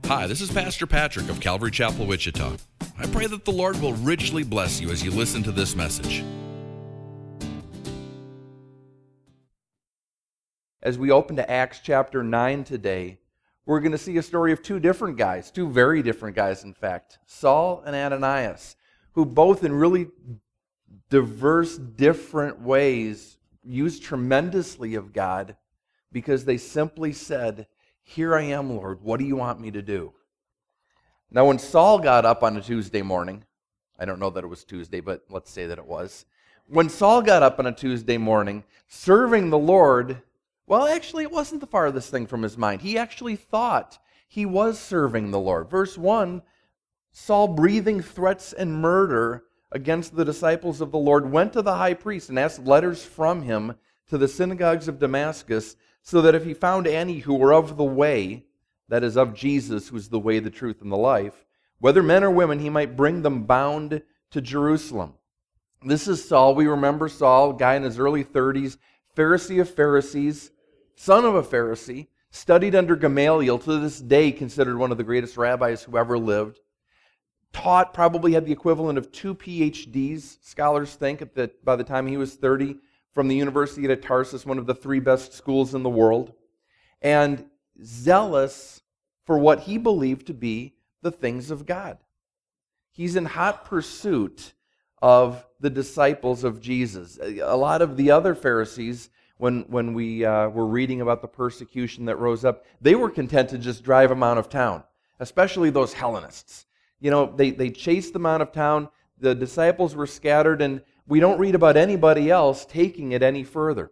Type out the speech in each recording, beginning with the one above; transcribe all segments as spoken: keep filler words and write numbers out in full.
Hi, this is Pastor Patrick of Calvary Chapel, Wichita. I pray that the Lord will richly bless you as you listen to this message. As we open to Acts chapter nine today, we're going to see a story of two different guys, two very different guys, in fact, Saul and Ananias, who both in really diverse, different ways used tremendously of God because they simply said, "Here I am, Lord, what do you want me to do?" Now, when Saul got up on a Tuesday morning, I don't know that it was Tuesday, but let's say that it was. When Saul got up on a Tuesday morning, serving the Lord, well, actually, it wasn't the farthest thing from his mind. He actually thought he was serving the Lord. Verse one, Saul, breathing threats and murder against the disciples of the Lord, went to the high priest and asked letters from him to the synagogues of Damascus, so that if he found any who were of the way, that is, of Jesus, who is the way, the truth, and the life, whether men or women, he might bring them bound to Jerusalem. This is Saul. We remember Saul, a guy in his early thirties, Pharisee of Pharisees, son of a Pharisee, studied under Gamaliel, to this day considered one of the greatest rabbis who ever lived, taught, probably had the equivalent of two P H Ds, scholars think, at the, by the time he was thirty, from the University of Tarsus, one of the three best schools in the world, and zealous for what he believed to be the things of God. He's in hot pursuit of the disciples of Jesus. A lot of the other Pharisees, when, when we uh, were reading about the persecution that rose up, they were content to just drive them out of town, especially those Hellenists. You know, they, they chased them out of town, the disciples were scattered, and we don't read about anybody else taking it any further.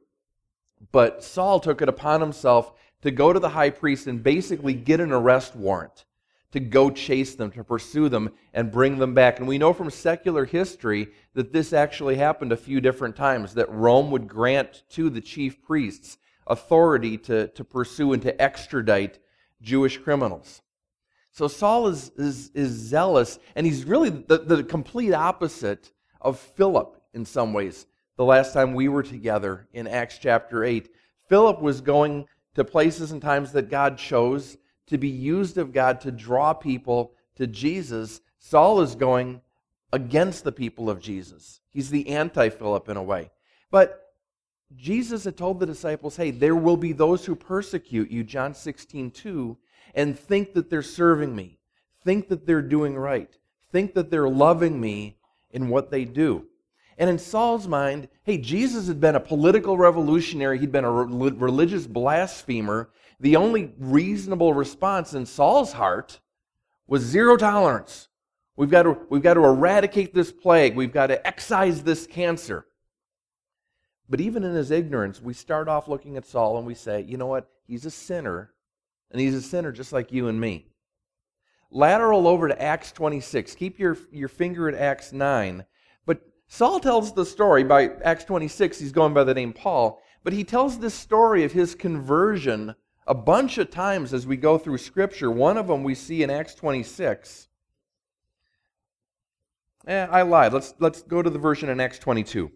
But Saul took it upon himself to go to the high priest and basically get an arrest warrant to go chase them, to pursue them, and bring them back. And we know from secular history that this actually happened a few different times, that Rome would grant to the chief priests authority to, to pursue and to extradite Jewish criminals. So Saul is, is, is zealous, and he's really the, the complete opposite of Philip in some ways. The last time we were together in Acts chapter eight, Philip was going to places and times that God chose to be used of God to draw people to Jesus. Saul is going against the people of Jesus. He's the anti-Philip in a way. But Jesus had told the disciples, hey, there will be those who persecute you, John sixteen two, and think that they're serving me, think that they're doing right, think that they're loving me in what they do. And in Saul's mind, hey, Jesus had been a political revolutionary, he'd been a re- religious blasphemer. The only reasonable response in Saul's heart was zero tolerance. We've got to, we've got to eradicate this plague, we've got to excise this cancer. But even in his ignorance, we start off looking at Saul and we say, you know what, he's a sinner, and he's a sinner just like you and me. Lateral over to Acts twenty-six. Keep your, your finger at Acts nine. But Saul tells the story, by Acts twenty-six, he's going by the name Paul, but he tells this story of his conversion a bunch of times as we go through Scripture. One of them we see in Acts twenty-six. Eh, I lied. Let's, let's go to the version in Acts twenty-two.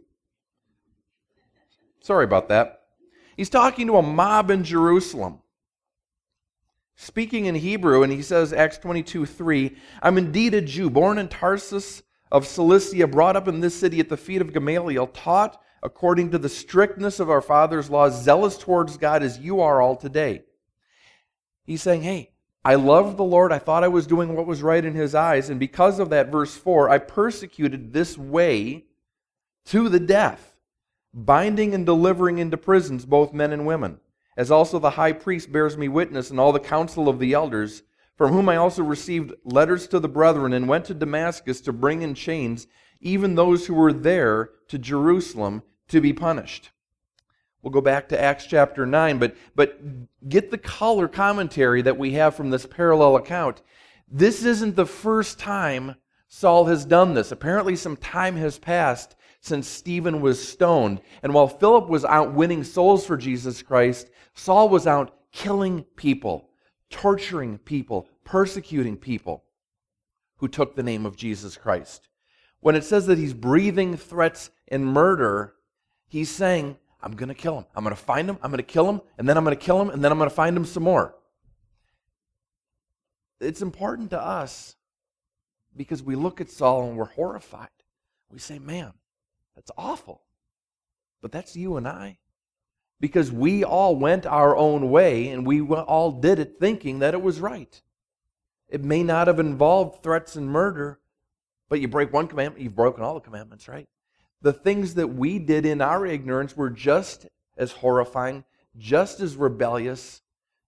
Sorry about that. He's talking to a mob in Jerusalem, speaking in Hebrew, and he says, Acts twenty-two three, I'm indeed a Jew, born in Tarsus of Cilicia, brought up in this city at the feet of Gamaliel, taught according to the strictness of our father's laws, zealous towards God as you are all today. He's saying, hey, I loved the Lord, I thought I was doing what was right in His eyes, and because of that, verse four, I persecuted this way to the death, binding and delivering into prisons both men and women, as also the high priest bears me witness and all the council of the elders, from whom I also received letters to the brethren and went to Damascus to bring in chains even those who were there to Jerusalem to be punished. We'll go back to Acts chapter nine, but, but get the color commentary that we have from this parallel account. This isn't the first time Saul has done this. Apparently some time has passed since Stephen was stoned. And while Philip was out winning souls for Jesus Christ, Saul was out killing people, torturing people, persecuting people who took the name of Jesus Christ. When it says that he's breathing threats and murder, he's saying, I'm going to kill him. I'm going to find him, I'm going to kill him, and then I'm going to kill him, and then I'm going to find him some more. it's important to us because we look at Saul and we're horrified. We say, man, that's awful. But that's you and I. Because we all went our own way and we all did it thinking that it was right. It may not have involved threats and murder, but you break one commandment, you've broken all the commandments, right? The things that we did in our ignorance were just as horrifying, just as rebellious,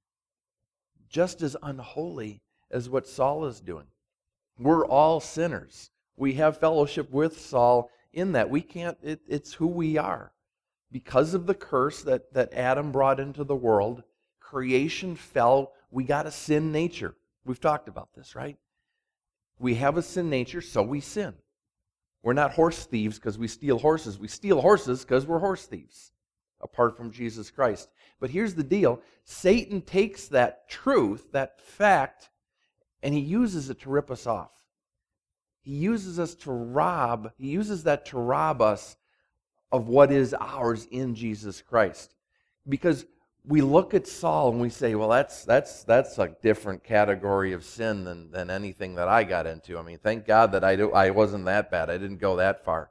just as unholy as what Saul is doing. We're all sinners. We have fellowship with Saul in that. We can't, it, it's who we are. Because of the curse that, that Adam brought into the world, creation fell. We got a sin nature. We've talked about this, right? We have a sin nature, so we sin. We're not horse thieves because we steal horses. We steal horses because we're horse thieves, apart from Jesus Christ. But here's the deal. Satan takes that truth, that fact, and he uses it to rip us off. He uses us to rob, he uses that to rob us of what is ours in Jesus Christ. Because we look at Saul and we say, well, that's that's that's a different category of sin than, than anything that I got into. I mean, thank God that I do, I wasn't that bad. I didn't go that far.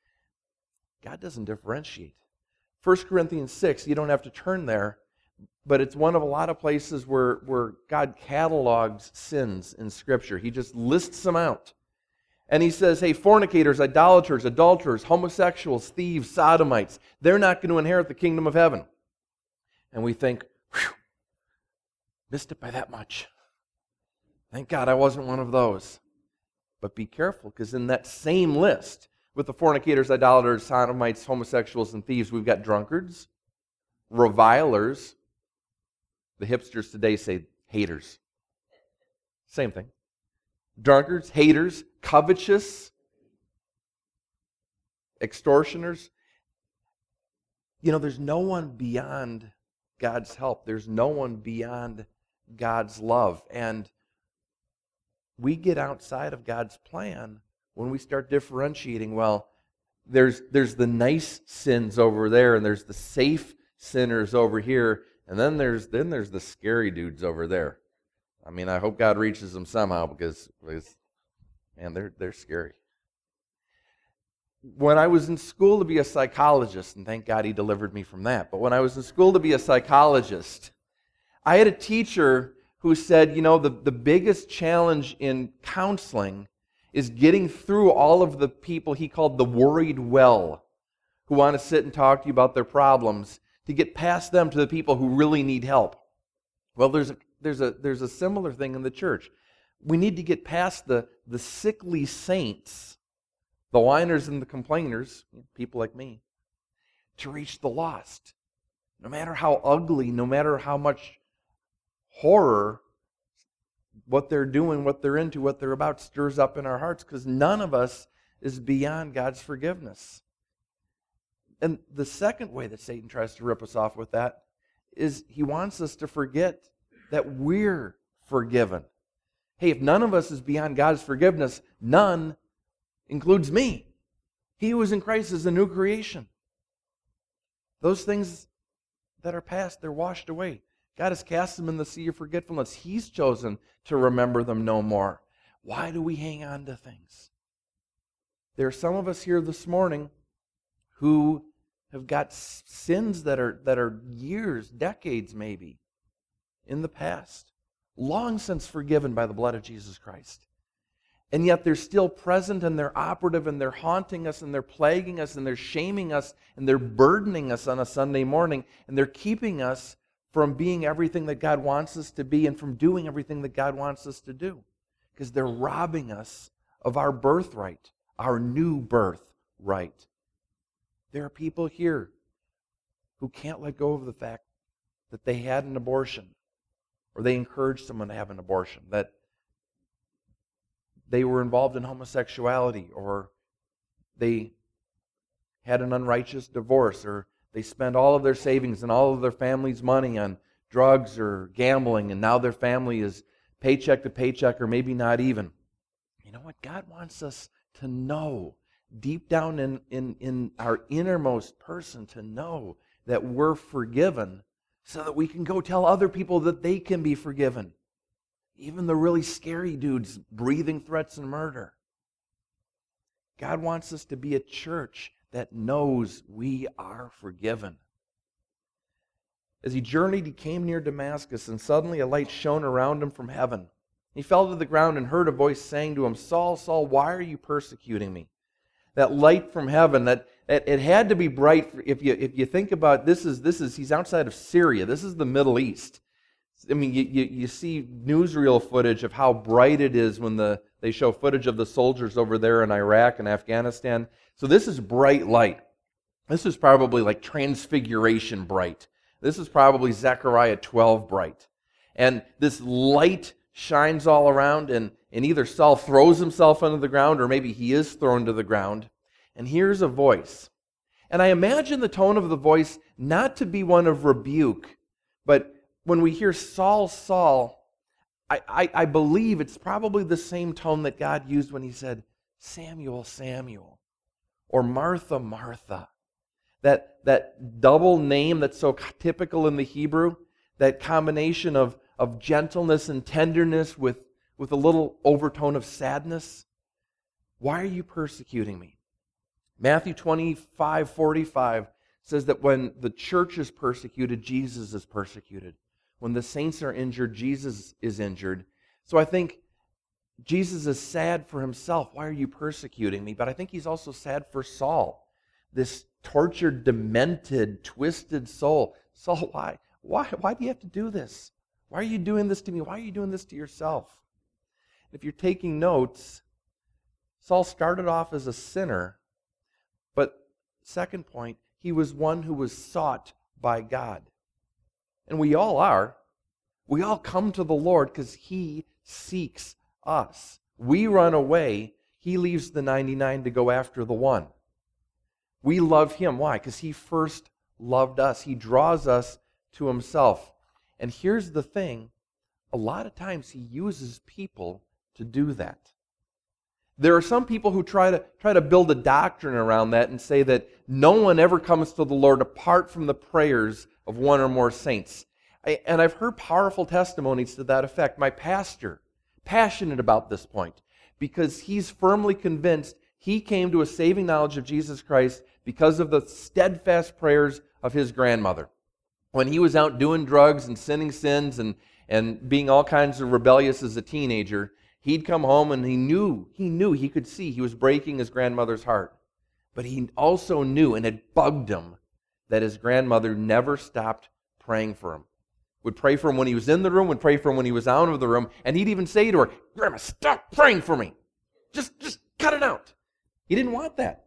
God doesn't differentiate. First Corinthians six, you don't have to turn there, but it's one of a lot of places where, where God catalogs sins in Scripture. He just lists them out. And he says, hey, fornicators, idolaters, adulterers, homosexuals, thieves, sodomites, they're not going to inherit the kingdom of heaven. And we think, whew, missed it by that much. Thank God I wasn't one of those. But be careful, because in that same list, with the fornicators, idolaters, sodomites, homosexuals, and thieves, we've got drunkards, revilers. The hipsters today say haters. Same thing. Drunkards, haters, covetous, extortioners. You know, there's no one beyond God's help. There's no one beyond God's love. And we get outside of God's plan when we start differentiating, well, there's there's the nice sins over there, and there's the safe sinners over here, and then there's then there's the scary dudes over there. I mean, I hope God reaches them somehow because, because man, they're they're scary. When I was in school to be a psychologist, and thank God he delivered me from that, but when I was in school to be a psychologist, I had a teacher who said, you know, the, the biggest challenge in counseling is getting through all of the people he called the worried well, who want to sit and talk to you about their problems, to get past them to the people who really need help. Well, there's a There's a there's a similar thing in the church. We need to get past the, the sickly saints, the whiners and the complainers, people like me, to reach the lost. No matter how ugly, no matter how much horror what they're doing, what they're into, what they're about stirs up in our hearts, because none of us is beyond God's forgiveness. And the second way that Satan tries to rip us off with that is he wants us to forget that we're forgiven. Hey, if none of us is beyond God's forgiveness, none includes me. He who is in Christ is a new creation. Those things that are past, they're washed away. God has cast them in the sea of forgetfulness. He's chosen to remember them no more. Why do we hang on to things? There are some of us here this morning who have got sins that are that are years, decades maybe, in the past, long since forgiven by the blood of Jesus Christ. And yet they're still present, and they're operative, and they're haunting us, and they're plaguing us, and they're shaming us, and they're burdening us on a Sunday morning, and they're keeping us from being everything that God wants us to be and from doing everything that God wants us to do. Because they're robbing us of our birthright, our new birthright. There are people here who can't let go of the fact that they had an abortion, or they encouraged someone to have an abortion, that they were involved in homosexuality, or they had an unrighteous divorce, or they spent all of their savings and all of their family's money on drugs or gambling, and now their family is paycheck to paycheck, or maybe not even. You know what? God wants us to know, deep down in, in, in our innermost person, to know that we're forgiven, so that we can go tell other people that they can be forgiven. even the really scary dudes breathing threats and murder. God wants us to be a church that knows we are forgiven. As he journeyed, he came near Damascus, and suddenly a light shone around him from heaven. He fell to the ground and heard a voice saying to him, Saul, Saul, why are you persecuting me? That light from heaven, that, that it had to be bright. If you if you think about this, is this is he's outside of Syria. This is the Middle East. I mean, you, you, you see newsreel footage of how bright it is when the they show footage of the soldiers over there in Iraq and Afghanistan. So this is bright light. This is probably like Transfiguration bright. This is probably Zechariah twelve bright. And this light shines all around, and, and either Saul throws himself onto the ground, or maybe he is thrown to the ground, and hears a voice. And I imagine the tone of the voice not to be one of rebuke, but when we hear Saul, Saul, I, I, I believe it's probably the same tone that God used when he said, Samuel, Samuel, or Martha, Martha. That, that double name that's so typical in the Hebrew, that combination of, of gentleness and tenderness with, with a little overtone of sadness. Why are you persecuting me? Matthew twenty-five forty-five says that when the church is persecuted, Jesus is persecuted. When the saints are injured, Jesus is injured. So I think Jesus is sad for himself. Why are you persecuting me? But I think he's also sad for Saul, this tortured, demented, twisted soul. Saul, why? Why, why do you have to do this? Why are you doing this to me? Why are you doing this to yourself? If you're taking notes, Saul started off as a sinner, but second point, he was one who was sought by God. And we all are. We all come to the Lord because he seeks us. We run away. He leaves the ninety-nine to go after the one. We love him. Why? Because he first loved us. He draws us to himself. And here's the thing. A lot of times he uses people to do that. There are some people who try to try to build a doctrine around that and say that no one ever comes to the Lord apart from the prayers of one or more saints. I, and I've heard powerful testimonies to that effect. My pastor, passionate about this point, because he's firmly convinced he came to a saving knowledge of Jesus Christ because of the steadfast prayers of his grandmother. When he was out doing drugs and sinning sins and, and being all kinds of rebellious as a teenager, he'd come home and he knew, he knew, he could see he was breaking his grandmother's heart. But he also knew, and it bugged him, that his grandmother never stopped praying for him. Would pray for him when he was in the room, would pray for him when he was out of the room, and he'd even say to her, Grandma, stop praying for me. Just, just cut it out. He didn't want that.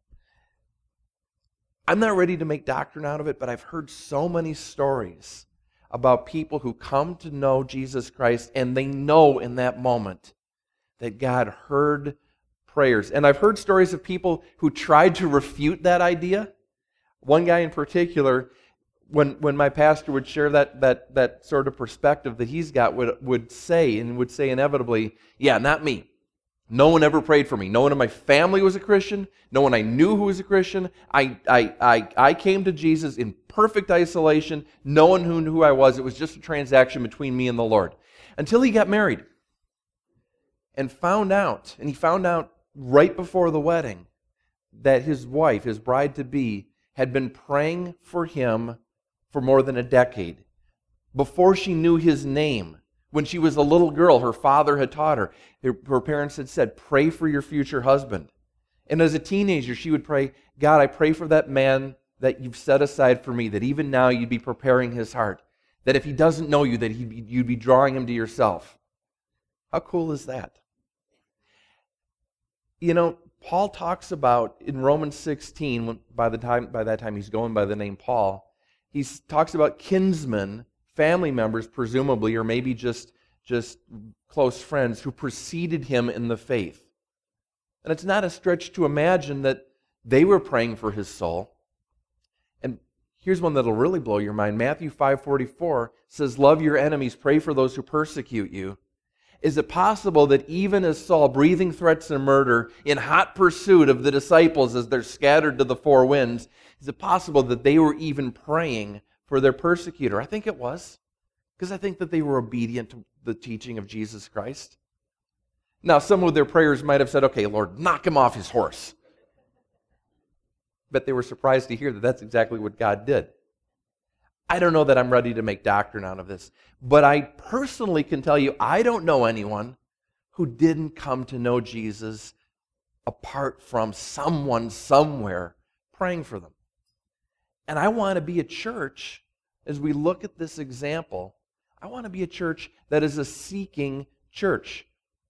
I'm not ready to make doctrine out of it, but I've heard so many stories about people who come to know Jesus Christ, and they know in that moment that God heard prayers. And I've heard stories of people who tried to refute that idea. One guy in particular, when when my pastor would share that that that sort of perspective that he's got, would would say, and would say inevitably, yeah, not me. No one ever prayed for me. No one in my family was a Christian. No one I knew who was a Christian. I I I, I came to Jesus in perfect isolation. No one who knew who I was. It was just a transaction between me and the Lord. Until he got married and found out, and he found out right before the wedding, that his wife, his bride-to-be, had been praying for him for more than a decade. Before she knew his name, when she was a little girl, her father had taught her. Her parents had said, pray for your future husband. And as a teenager, she would pray, God, I pray for that man that you've set aside for me, that even now you'd be preparing his heart, that if he doesn't know you, that he'd be, you'd be drawing him to yourself. How cool is that? You know, Paul talks about in Romans sixteen, when, by the time by that time he's going by the name Paul, he talks about kinsmen, family members presumably, or maybe just, just close friends who preceded him in the faith. And it's not a stretch to imagine that they were praying for his soul. And here's one that'll really blow your mind. Matthew five forty-four says, love your enemies, pray for those who persecute you. Is it possible that even as Saul, breathing threats and murder, in hot pursuit of the disciples as they're scattered to the four winds, is it possible that they were even praying for their persecutor? I think it was. Because I think that they were obedient to the teaching of Jesus Christ. Now, some of their prayers might have said, okay, Lord, knock him off his horse. But they were surprised to hear that that's exactly what God did. I don't know that I'm ready to make doctrine out of this, but I personally can tell you I don't know anyone who didn't come to know Jesus apart from someone somewhere praying for them. And I want to be a church, as we look at this example, I want to be a church that is a seeking church.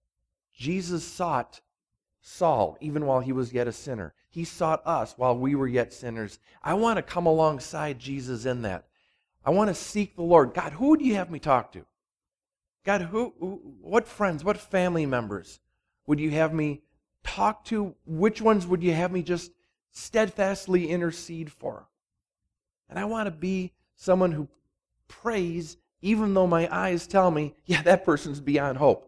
Jesus sought Saul even while he was yet a sinner. He sought us while we were yet sinners. I want to come alongside Jesus in that. I want to seek the Lord. God, who do you have me talk to? God, who, who, what friends, what family members would you have me talk to? Which ones would you have me just steadfastly intercede for? And I want to be someone who prays even though my eyes tell me, yeah, that person's beyond hope.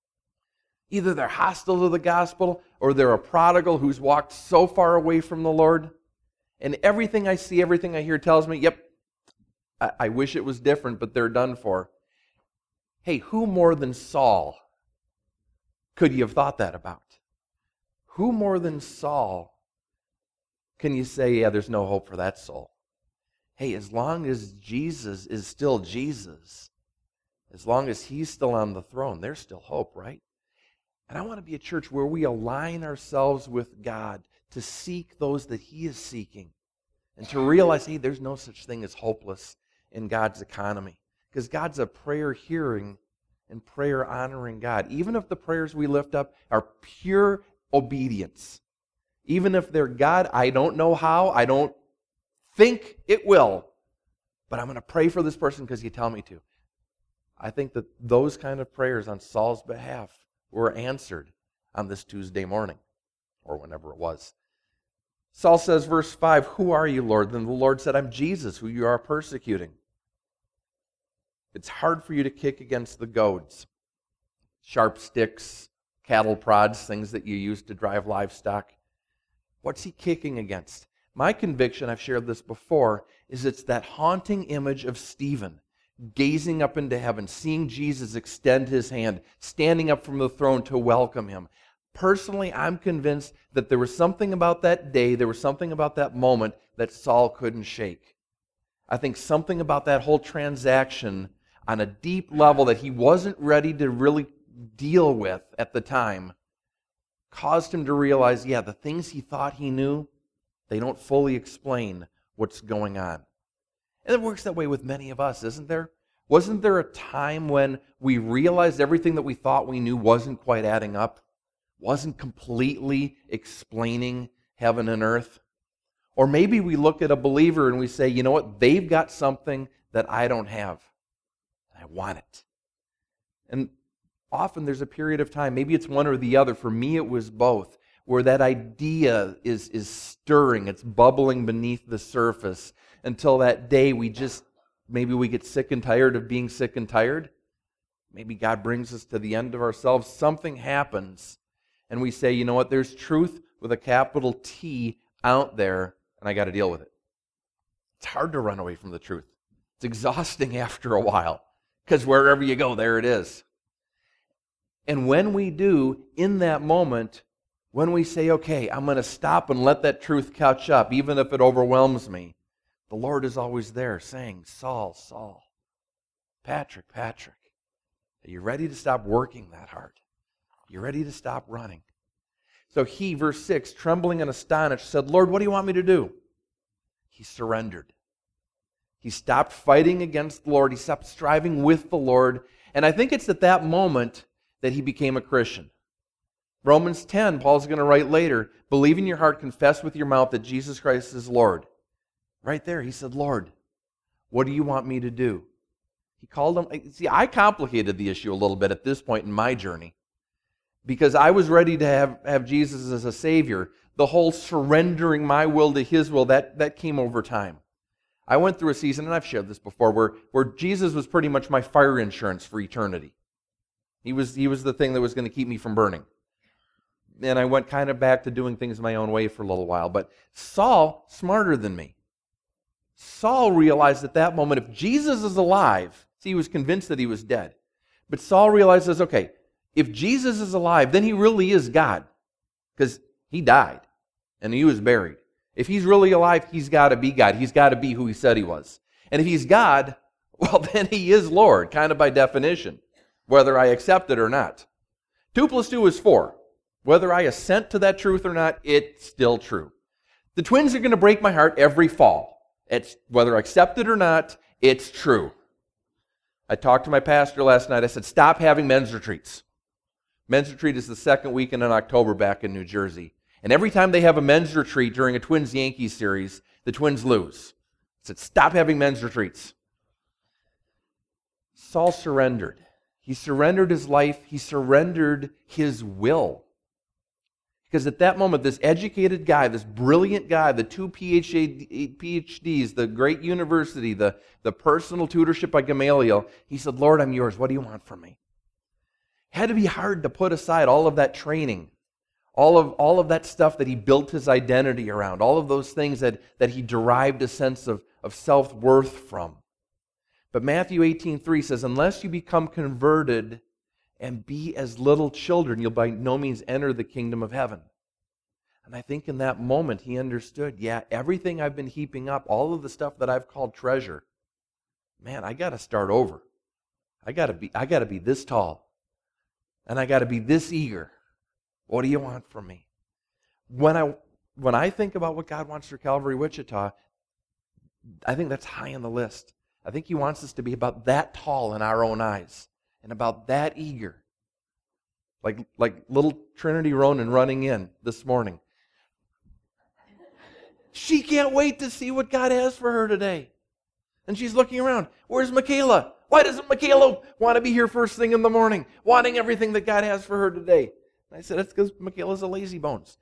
Either they're hostile to the gospel or they're a prodigal who's walked so far away from the Lord. And everything I see, everything I hear tells me, yep, I, I wish it was different, but they're done for. Hey, who more than Saul could you have thought that about? Who more than Saul can you say, yeah, there's no hope for that soul? Hey, as long as Jesus is still Jesus, as long as he's still on the throne, there's still hope, right? And I want to be a church where we align ourselves with God to seek those that he is seeking and to realize, hey, there's no such thing as hopeless in God's economy because God's a prayer-hearing and prayer-honoring God. Even if the prayers we lift up are pure obedience, even if they're, God, I don't know how, I don't think it will, but I'm going to pray for this person because you tell me to. I think that those kind of prayers on Saul's behalf were answered on this Tuesday morning, or whenever it was. Saul says, verse five, who are you, Lord? Then the Lord said, I'm Jesus, who you are persecuting. It's hard for you to kick against the goads. Sharp sticks, cattle prods, things that you use to drive livestock. What's he kicking against? My conviction, I've shared this before, is it's that haunting image of Stephen gazing up into heaven, seeing Jesus extend his hand, standing up from the throne to welcome him. Personally, I'm convinced that there was something about that day, there was something about that moment that Saul couldn't shake. I think something about that whole transaction on a deep level that he wasn't ready to really deal with at the time caused him to realize, yeah, the things he thought he knew, they don't fully explain what's going on. And it works that way with many of us, isn't there? Wasn't there a time when we realized everything that we thought we knew wasn't quite adding up? Wasn't completely explaining heaven and earth? Or maybe we look at a believer and we say, you know what, they've got something that I don't have. I want it. And often there's a period of time, maybe it's one or the other. For me, it was both, where that idea is, is stirring, it's bubbling beneath the surface until that day we just, maybe we get sick and tired of being sick and tired. Maybe God brings us to the end of ourselves. Something happens and we say, you know what, there's truth with a capital T out there and I got to deal with it. It's hard to run away from the truth. It's exhausting after a while because wherever you go, there it is. And when we do, in that moment, when we say, okay, I'm going to stop and let that truth catch up, even if it overwhelms me, the Lord is always there saying, Saul, Saul, Patrick, Patrick, are you ready to stop working that hard? Are you ready to stop running? So he, verse six, trembling and astonished, said, Lord, what do you want me to do? He surrendered. He stopped fighting against the Lord. He stopped striving with the Lord. And I think it's at that moment that he became a Christian. Romans ten, Paul's going to write later, believe in your heart, confess with your mouth that Jesus Christ is Lord. Right there, he said, Lord, what do you want me to do? He called him. See, I complicated the issue a little bit at this point in my journey because I was ready to have, have Jesus as a Savior. The whole surrendering my will to His will, that, that came over time. I went through a season, and I've shared this before, where, where Jesus was pretty much my fire insurance for eternity. He was, he was the thing that was going to keep me from burning. And I went kind of back to doing things my own way for a little while. But Saul, smarter than me. Saul realized at that moment, if Jesus is alive, See, he was convinced that he was dead. But Saul realizes, okay, if Jesus is alive, then he really is God, because he died and he was buried. If he's really alive, he's got to be God. He's got to be who he said he was. And if he's God, well, then he is Lord, kind of by definition, whether I accept it or not. Two plus two is four. Whether I assent to that truth or not, it's still true. The twins are going to break my heart every fall. It's whether I accept it or not, it's true. I talked to my pastor last night. I said, stop having men's retreats. Men's retreat is the second weekend in October back in New Jersey. And every time they have a men's retreat during a Twins-Yankees series, the Twins lose. I said, stop having men's retreats. Saul surrendered. He surrendered his life. He surrendered his will. Because at that moment, this educated guy, this brilliant guy, the two P H Ds, the great university, the, the personal tutorship by Gamaliel, he said, Lord, I'm yours. What do you want from me? It had to be hard to put aside all of that training, all of, all of that stuff that he built his identity around, all of those things that, that he derived a sense of, of self-worth from. But Matthew eighteen three says, unless you become converted and be as little children, you'll by no means enter the kingdom of heaven. And I think in that moment he understood, yeah, everything I've been heaping up, all of the stuff that I've called treasure, man, I got to start over. I got to be I got to be this tall. And I got to be this eager. What do you want from me? When I when I think about what God wants for Calvary Wichita, I think that's high on the list. I think he wants us to be about that tall in our own eyes. And about that eager. Like, like little Trinity Ronan running in this morning. She can't wait to see what God has for her today. And she's looking around. Where's Michaela? Why doesn't Michaela want to be here first thing in the morning, wanting everything that God has for her today? And I said, it's because Michaela's a lazy bones.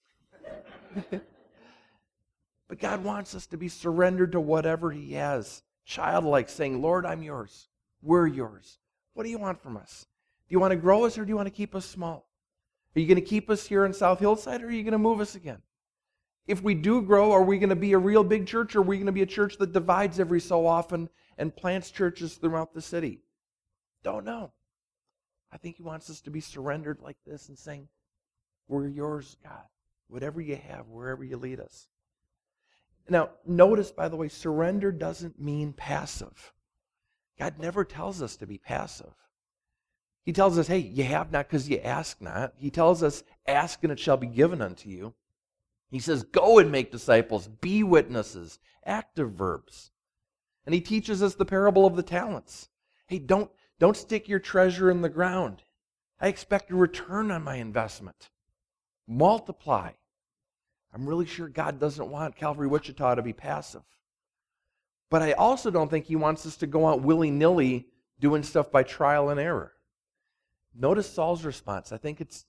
But God wants us to be surrendered to whatever he has. Childlike, saying, Lord, I'm yours. We're yours. What do you want from us? Do you want to grow us or do you want to keep us small? Are you going to keep us here in South Hillside or are you going to move us again? If we do grow, are we going to be a real big church or are we going to be a church that divides every so often and plants churches throughout the city? Don't know. I think he wants us to be surrendered like this and saying, we're yours, God. Whatever you have, wherever you lead us. Now, notice, by the way, surrender doesn't mean passive. God never tells us to be passive. He tells us, hey, you have not because you ask not. He tells us, ask and it shall be given unto you. He says, go and make disciples, be witnesses, active verbs. And he teaches us the parable of the talents. Hey, don't, don't stick your treasure in the ground. I expect a return on my investment. Multiply. I'm really sure God doesn't want Calvary Wichita to be passive. But I also don't think he wants us to go out willy-nilly doing stuff by trial and error. Notice Saul's response. I think it's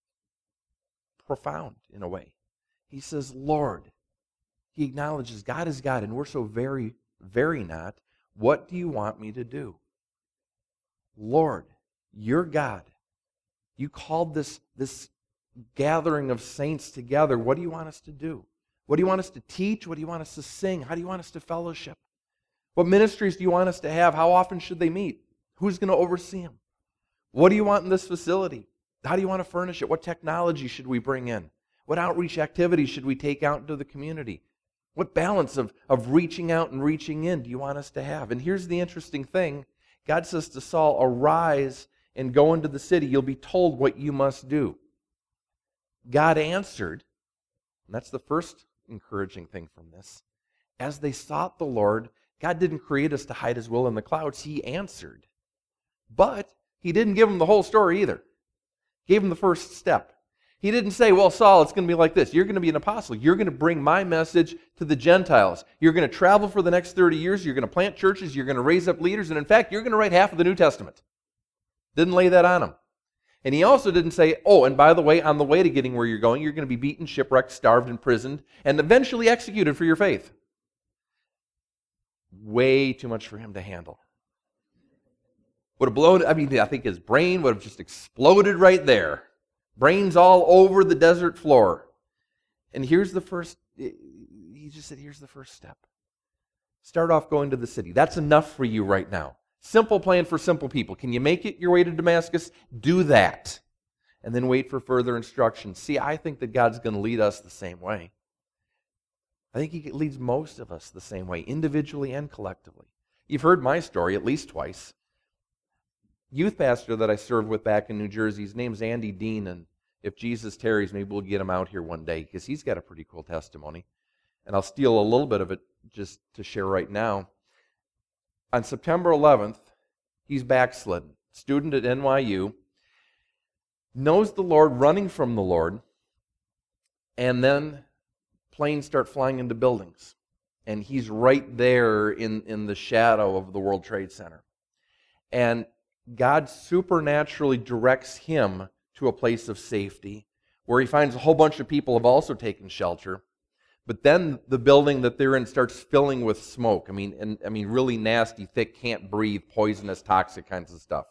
profound in a way. He says, Lord. He acknowledges God is God, and we're so very, very not. What do you want me to do? Lord, you're God. You called this, this gathering of saints together. What do you want us to do? What do you want us to teach? What do you want us to sing? How do you want us to fellowship? What ministries do you want us to have? How often should they meet? Who's going to oversee them? What do you want in this facility? How do you want to furnish it? What technology should we bring in? What outreach activities should we take out into the community? What balance of, of reaching out and reaching in do you want us to have? And here's the interesting thing. God says to Saul, arise and go into the city. You'll be told what you must do. God answered, and that's the first encouraging thing from this. As they sought the Lord, God didn't create us to hide his will in the clouds. He answered. But he didn't give them the whole story either. He gave them the first step. He didn't say, well, Saul, it's going to be like this. You're going to be an apostle. You're going to bring my message to the Gentiles. You're going to travel for the next thirty years. You're going to plant churches. You're going to raise up leaders. And in fact, you're going to write half of the New Testament. Didn't lay that on him. And he also didn't say, oh, and by the way, on the way to getting where you're going, you're going to be beaten, shipwrecked, starved, imprisoned, and eventually executed for your faith. Way too much for him to handle. Would have blown, I mean, I think his brain would have just exploded right there. Brains all over the desert floor. And here's the first, he just said, here's the first step. Start off going to the city. That's enough for you right now. Simple plan for simple people. Can you make it your way to Damascus? Do that. And then wait for further instructions. See, I think that God's going to lead us the same way. I think He leads most of us the same way, individually and collectively. You've heard my story at least twice. Youth pastor that I served with back in New Jersey, his name's Andy Dean, and if Jesus tarries, maybe we'll get him out here one day because he's got a pretty cool testimony. And I'll steal a little bit of it just to share right now. On September eleventh, he's backslidden. Student at N Y U, knows the Lord, running from the Lord, and then planes start flying into buildings. And he's right there in, in the shadow of the World Trade Center. And God supernaturally directs him to a place of safety where he finds a whole bunch of people have also taken shelter. But then the building that they're in starts filling with smoke. I mean, and I mean, really nasty, thick, can't breathe, poisonous, toxic kinds of stuff.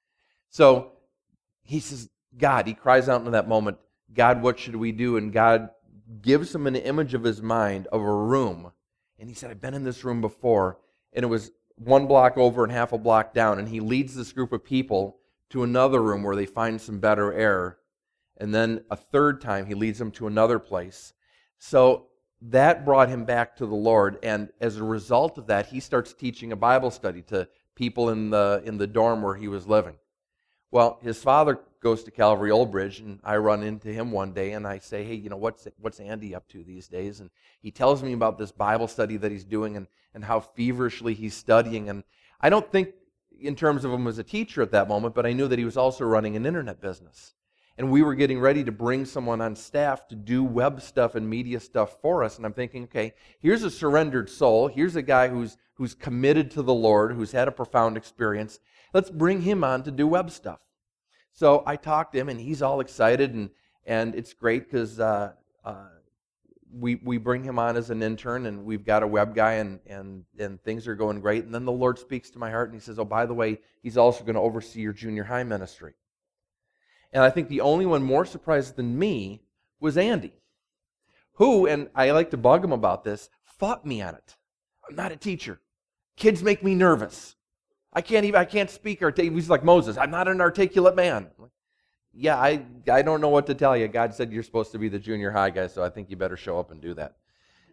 So he says, God, he cries out in that moment, God, what should we do? And God gives him an image of his mind of a room. And he said, I've been in this room before. And it was one block over and half a block down. And he leads this group of people to another room where they find some better air. And then a third time, he leads them to another place. So that brought him back to the Lord, and as a result of that, he starts teaching a Bible study to people in the in the dorm where he was living. Well, his father goes to Calvary Old Bridge, and I run into him one day, and I say, hey, you know, what's what's Andy up to these days? And he tells me about this Bible study that he's doing and, and how feverishly he's studying. And I don't think in terms of him as a teacher at that moment, but I knew that he was also running an internet business. And we were getting ready to bring someone on staff to do web stuff and media stuff for us. And I'm thinking, okay, here's a surrendered soul. Here's a guy who's who's committed to the Lord, who's had a profound experience. Let's bring him on to do web stuff. So I talked to him, and he's all excited, and and it's great because uh, uh, we we bring him on as an intern, and we've got a web guy, and and and things are going great. And then the Lord speaks to my heart, and He says, oh, by the way, He's also going to oversee your junior high ministry. And I think the only one more surprised than me was Andy, who, and I like to bug him about this, fought me on it. I'm not a teacher. Kids make me nervous. I can't even, I can't speak. Artic- He's like Moses. I'm not an articulate man. Like, yeah, I, I don't know what to tell you. God said you're supposed to be the junior high guy, so I think you better show up and do that.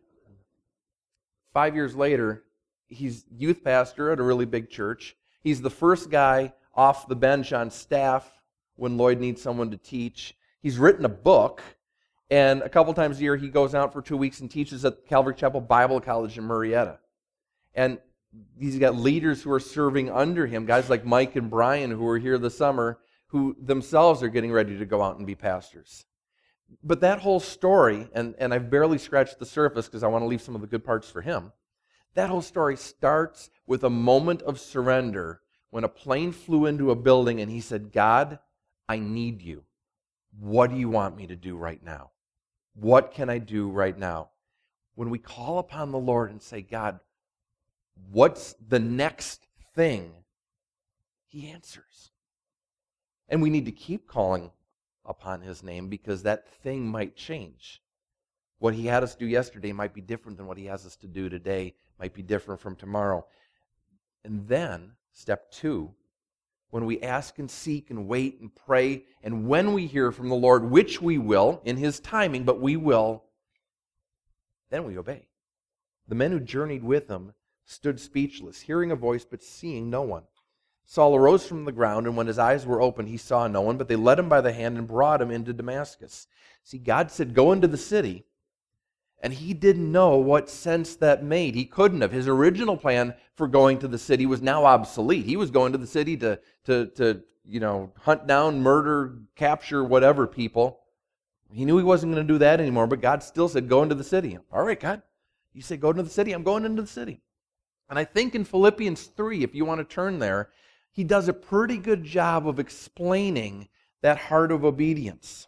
Five years later, he's youth pastor at a really big church. He's the first guy off the bench on staff when Lloyd needs someone to teach. He's written a book, and a couple times a year he goes out for two weeks and teaches at Calvary Chapel Bible College in Murrieta. And he's got leaders who are serving under him, guys like Mike and Brian who are here this summer, who themselves are getting ready to go out and be pastors. But that whole story, and, and I've barely scratched the surface because I want to leave some of the good parts for him, that whole story starts with a moment of surrender when a plane flew into a building and he said, God, I need you. What do you want me to do right now? What can I do right now? When we call upon the Lord and say, God, what's the next thing? He answers. And we need to keep calling upon His name because that thing might change. What He had us do yesterday might be different than what He has us to do today, might be different from tomorrow. And then, step two, when we ask and seek and wait and pray, and when we hear from the Lord, which we will, in His timing, but we will, then we obey. The men who journeyed with Him stood speechless, hearing a voice but seeing no one. Saul arose from the ground, and when his eyes were opened, he saw no one, but they led him by the hand and brought him into Damascus. See, God said, go into the city, and he didn't know what sense that made. He couldn't have. His original plan for going to the city was now obsolete. He was going to the city to, to, to you know, hunt down, murder, capture, whatever people. He knew he wasn't going to do that anymore, but God still said, go into the city. All right, God. You say, go into the city. I'm going into the city. And I think in Philippians three, if you want to turn there, he does a pretty good job of explaining that heart of obedience.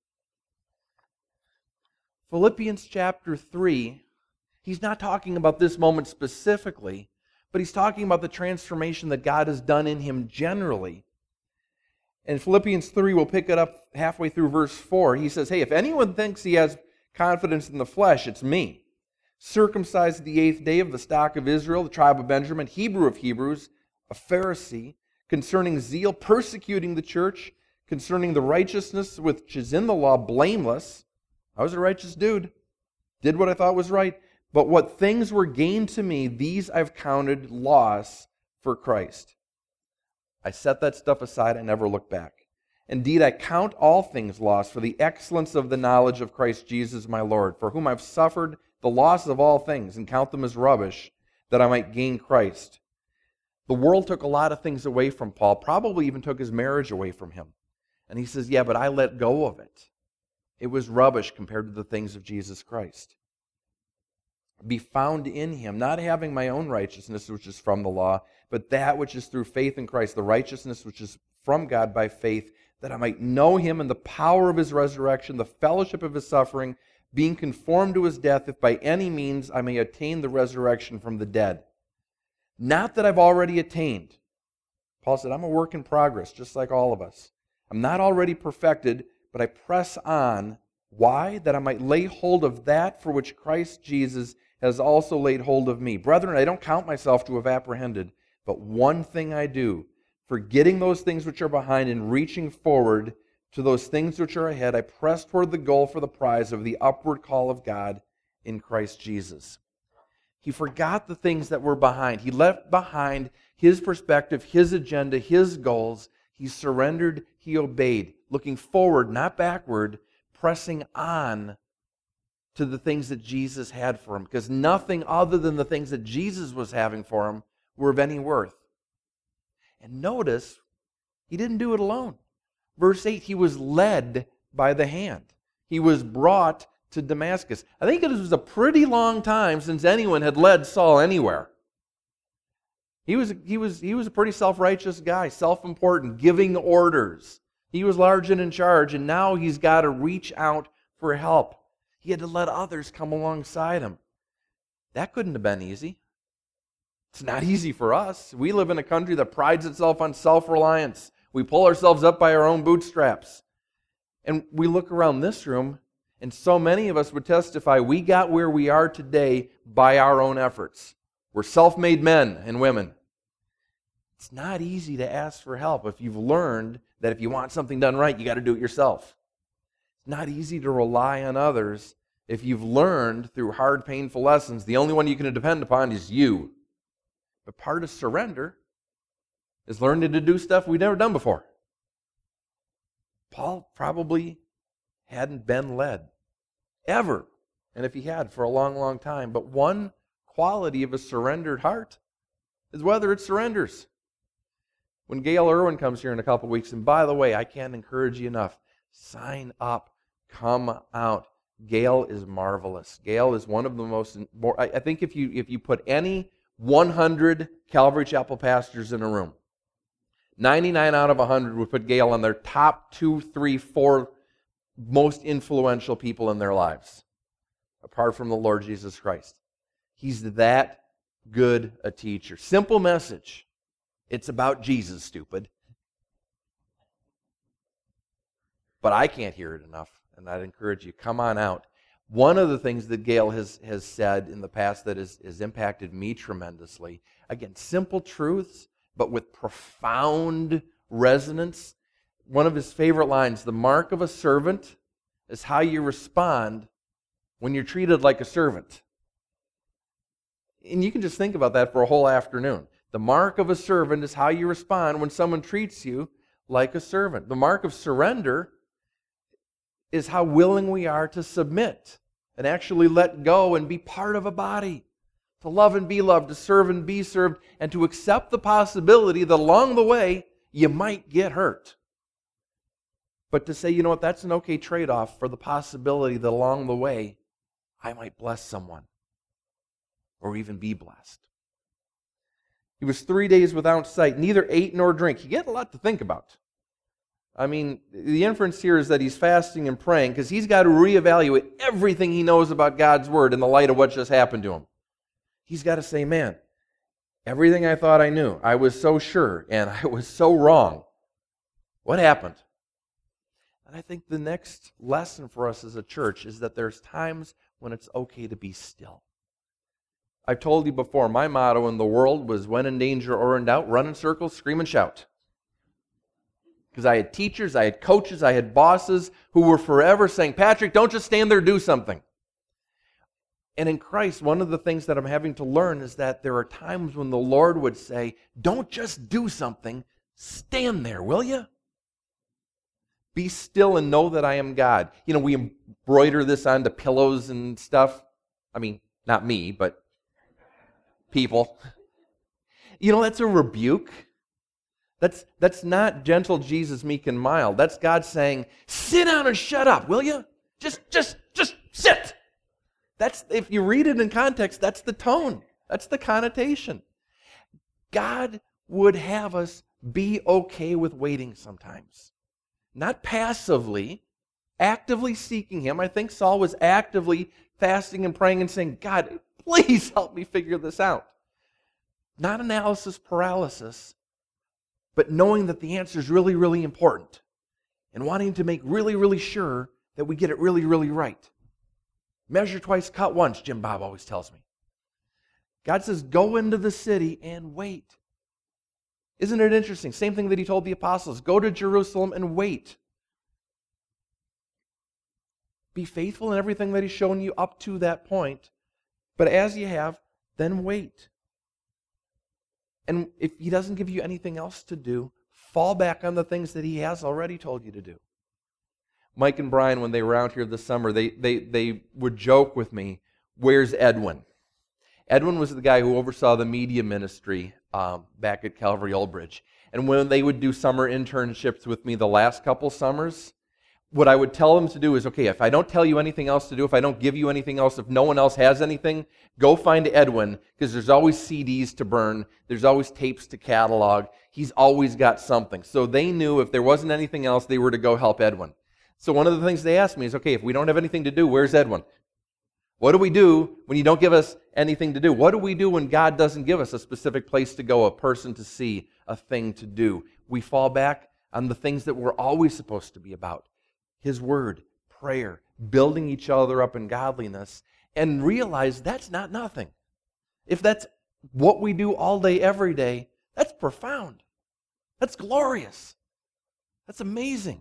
Philippians chapter three, he's not talking about this moment specifically, but he's talking about the transformation that God has done in him generally. In Philippians three, we'll pick it up halfway through verse four. He says, hey, if anyone thinks he has confidence in the flesh, it's me. Circumcised the eighth day of the stock of Israel, the tribe of Benjamin, Hebrew of Hebrews, a Pharisee, concerning zeal, persecuting the church, concerning the righteousness which is in the law, blameless. I was a righteous dude, did what I thought was right. But what things were gained to me, these I've counted loss for Christ. I set that stuff aside, I never looked back. Indeed, I count all things lost for the excellence of the knowledge of Christ Jesus my Lord, for whom I've suffered the loss of all things, and count them as rubbish, that I might gain Christ. The world took a lot of things away from Paul, probably even took his marriage away from him. And he says, yeah, but I let go of it. It was rubbish compared to the things of Jesus Christ. Be found in him, not having my own righteousness, which is from the law, but that which is through faith in Christ, the righteousness which is from God by faith, that I might know him and the power of his resurrection, the fellowship of his suffering, being conformed to his death, if by any means I may attain the resurrection from the dead. Not that I've already attained. Paul said, I'm a work in progress, just like all of us. I'm not already perfected, but I press on. Why? That I might lay hold of that for which Christ Jesus has also laid hold of me. Brethren, I don't count myself to have apprehended, but one thing I do, forgetting those things which are behind and reaching forward to those things which are ahead, I press toward the goal for the prize of the upward call of God in Christ Jesus. He forgot the things that were behind. He left behind his perspective, his agenda, his goals. He surrendered, he obeyed, looking forward, not backward, pressing on to the things that Jesus had for him, because nothing other than the things that Jesus was having for him were of any worth. And notice, he didn't do it alone. Verse eight, he was led by the hand. He was brought to Damascus. I think it was a pretty long time since anyone had led Saul anywhere. He was, he was, he was a pretty self-righteous guy, self-important, giving orders. He was large and in charge, and now he's got to reach out for help. He had to let others come alongside him. That couldn't have been easy. It's not easy for us. We live in a country that prides itself on self-reliance. We pull ourselves up by our own bootstraps. And we look around this room, and so many of us would testify we got where we are today by our own efforts. We're self-made men and women. It's not easy to ask for help if you've learned that if you want something done right, you got to do it yourself. It's not easy to rely on others if you've learned through hard, painful lessons the only one you can depend upon is you. But part of surrender is learning to do stuff we've never done before. Paul probably hadn't been led, ever. And if he had, for a long, long time. But one quality of a surrendered heart is whether it surrenders. When Gail Irwin comes here in a couple weeks, and by the way, I can't encourage you enough, sign up, come out. Gail is marvelous. Gail is one of the most, I think if you if you put any one hundred Calvary Chapel pastors in a room, ninety-nine out of one hundred would put Gail on their top two, three, four most influential people in their lives, apart from the Lord Jesus Christ. He's that good a teacher. Simple message. It's about Jesus, stupid. But I can't hear it enough, and I'd encourage you, come on out. One of the things that Gail has, has said in the past that has, has impacted me tremendously, again, simple truths, but with profound resonance. One of his favorite lines, the mark of a servant is how you respond when you're treated like a servant. And you can just think about that for a whole afternoon. The mark of a servant is how you respond when someone treats you like a servant. The mark of surrender is how willing we are to submit and actually let go and be part of a body. To love and be loved, to serve and be served, and to accept the possibility that along the way you might get hurt. But to say, you know what, that's an okay trade-off for the possibility that along the way I might bless someone or even be blessed. He was three days without sight, neither ate nor drank. You get a lot to think about. I mean, the inference here is that he's fasting and praying because he's got to reevaluate everything he knows about God's Word in the light of what just happened to him. He's got to say, man, everything I thought I knew, I was so sure, and I was so wrong. What happened? And I think the next lesson for us as a church is that there's times when it's okay to be still. I've told you before, my motto in the world was when in danger or in doubt, run in circles, scream and shout. Because I had teachers, I had coaches, I had bosses who were forever saying, Patrick, don't just stand there, do something. And in Christ, one of the things that I'm having to learn is that there are times when the Lord would say, don't just do something, stand there, will you? Be still and know that I am God. You know, we embroider this onto pillows and stuff. I mean, not me, but people. You know, that's a rebuke. That's, that's not gentle Jesus, meek and mild. That's God saying, sit down and shut up, will you? Just, just, just sit. That's, if you read it in context, that's the tone. That's the connotation. God would have us be okay with waiting sometimes. Not passively, actively seeking Him. I think Saul was actively fasting and praying and saying, God, please help me figure this out. Not analysis paralysis, but knowing that the answer is really, really important and wanting to make really, really sure that we get it really, really right. Measure twice, cut once, Jim Bob always tells me. God says, go into the city and wait. Isn't it interesting? Same thing that He told the apostles. Go to Jerusalem and wait. Be faithful in everything that He's shown you up to that point. But as you have, then wait. And if He doesn't give you anything else to do, fall back on the things that He has already told you to do. Mike and Brian, when they were out here this summer, they, they, they would joke with me, where's Edwin? Edwin was the guy who oversaw the media ministry um, back at Calvary Old Bridge. And when they would do summer internships with me the last couple summers, what I would tell them to do is, okay, if I don't tell you anything else to do, if I don't give you anything else, if no one else has anything, go find Edwin, because there's always C Ds to burn, there's always tapes to catalog, he's always got something. So they knew if there wasn't anything else, they were to go help Edwin. So one of the things they asked me is, okay, if we don't have anything to do, where's Edwin? What do we do when you don't give us anything to do? What do we do when God doesn't give us a specific place to go, a person to see, a thing to do? We fall back on the things that we're always supposed to be about. His Word, prayer, building each other up in godliness, and realize that's not nothing. If that's what we do all day, every day, that's profound. That's glorious. That's amazing.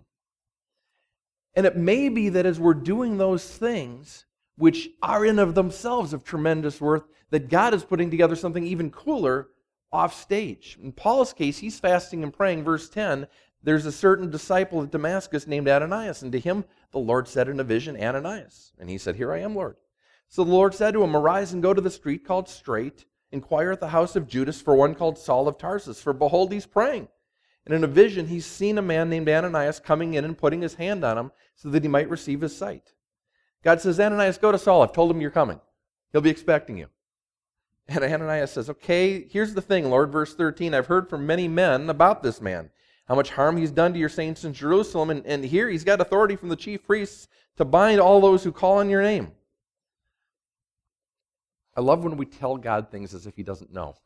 And it may be that as we're doing those things, which are in of themselves of tremendous worth, that God is putting together something even cooler off stage. In Paul's case, he's fasting and praying. Verse ten, there's a certain disciple at Damascus named Ananias, and to him the Lord said in a vision, Ananias. And he said, here I am, Lord. So the Lord said to him, arise and go to the street called Straight, inquire at the house of Judas for one called Saul of Tarsus, for behold, he's praying. And in a vision, he's seen a man named Ananias coming in and putting his hand on him so that he might receive his sight. God says, Ananias, go to Saul. I've told him you're coming. He'll be expecting you. And Ananias says, okay, here's the thing, Lord, verse thirteen. I've heard from many men about this man, how much harm he's done to your saints in Jerusalem. And, and here he's got authority from the chief priests to bind all those who call on your name. I love when we tell God things as if He doesn't know.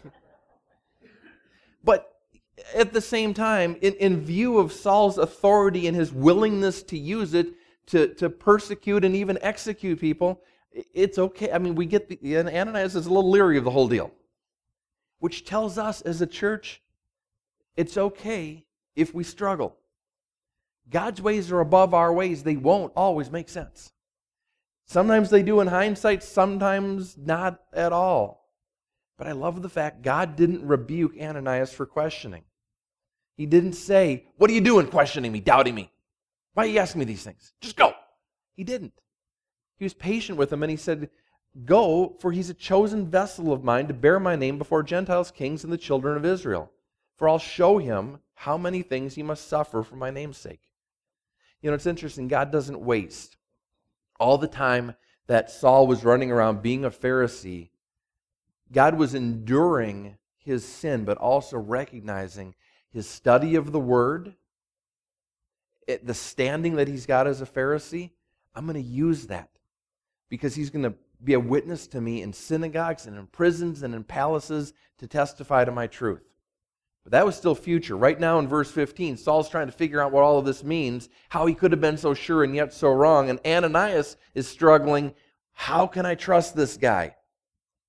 But at the same time, in, in view of Saul's authority and his willingness to use it to, to persecute and even execute people, it's okay. I mean, we get the, and Ananias is a little leery of the whole deal, which tells us as a church, it's okay if we struggle. God's ways are above our ways. They won't always make sense. Sometimes they do in hindsight, sometimes not at all. But I love the fact God didn't rebuke Ananias for questioning. He didn't say, what are you doing questioning me, doubting me? Why are you asking me these things? Just go. He didn't. He was patient with him and he said, go, for he's a chosen vessel of mine to bear my name before Gentiles, kings, and the children of Israel. For I'll show him how many things he must suffer for my name's sake. You know, it's interesting. God doesn't waste. All the time that Saul was running around being a Pharisee, God was enduring his sin, but also recognizing his study of the Word, it, the standing that he's got as a Pharisee. I'm going to use that because he's going to be a witness to me in synagogues and in prisons and in palaces to testify to my truth. But that was still future. Right now in verse fifteen, Saul's trying to figure out what all of this means, how he could have been so sure and yet so wrong. And Ananias is struggling, how can I trust this guy?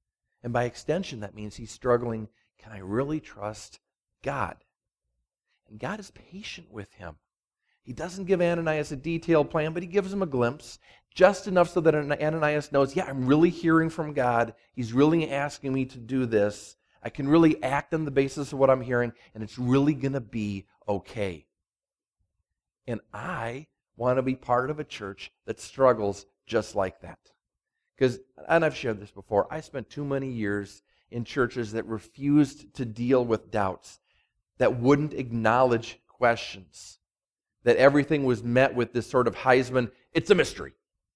And by extension, that means he's struggling, can I really trust God? And God is patient with him. He doesn't give Ananias a detailed plan, but he gives him a glimpse, just enough so that Ananias knows, yeah, I'm really hearing from God. He's really asking me to do this. I can really act on the basis of what I'm hearing, and it's really going to be okay. And I want to be part of a church that struggles just like that. Because, and I've shared this before, I spent too many years in churches that refused to deal with doubts, that wouldn't acknowledge questions, that everything was met with this sort of Heisman, it's a mystery.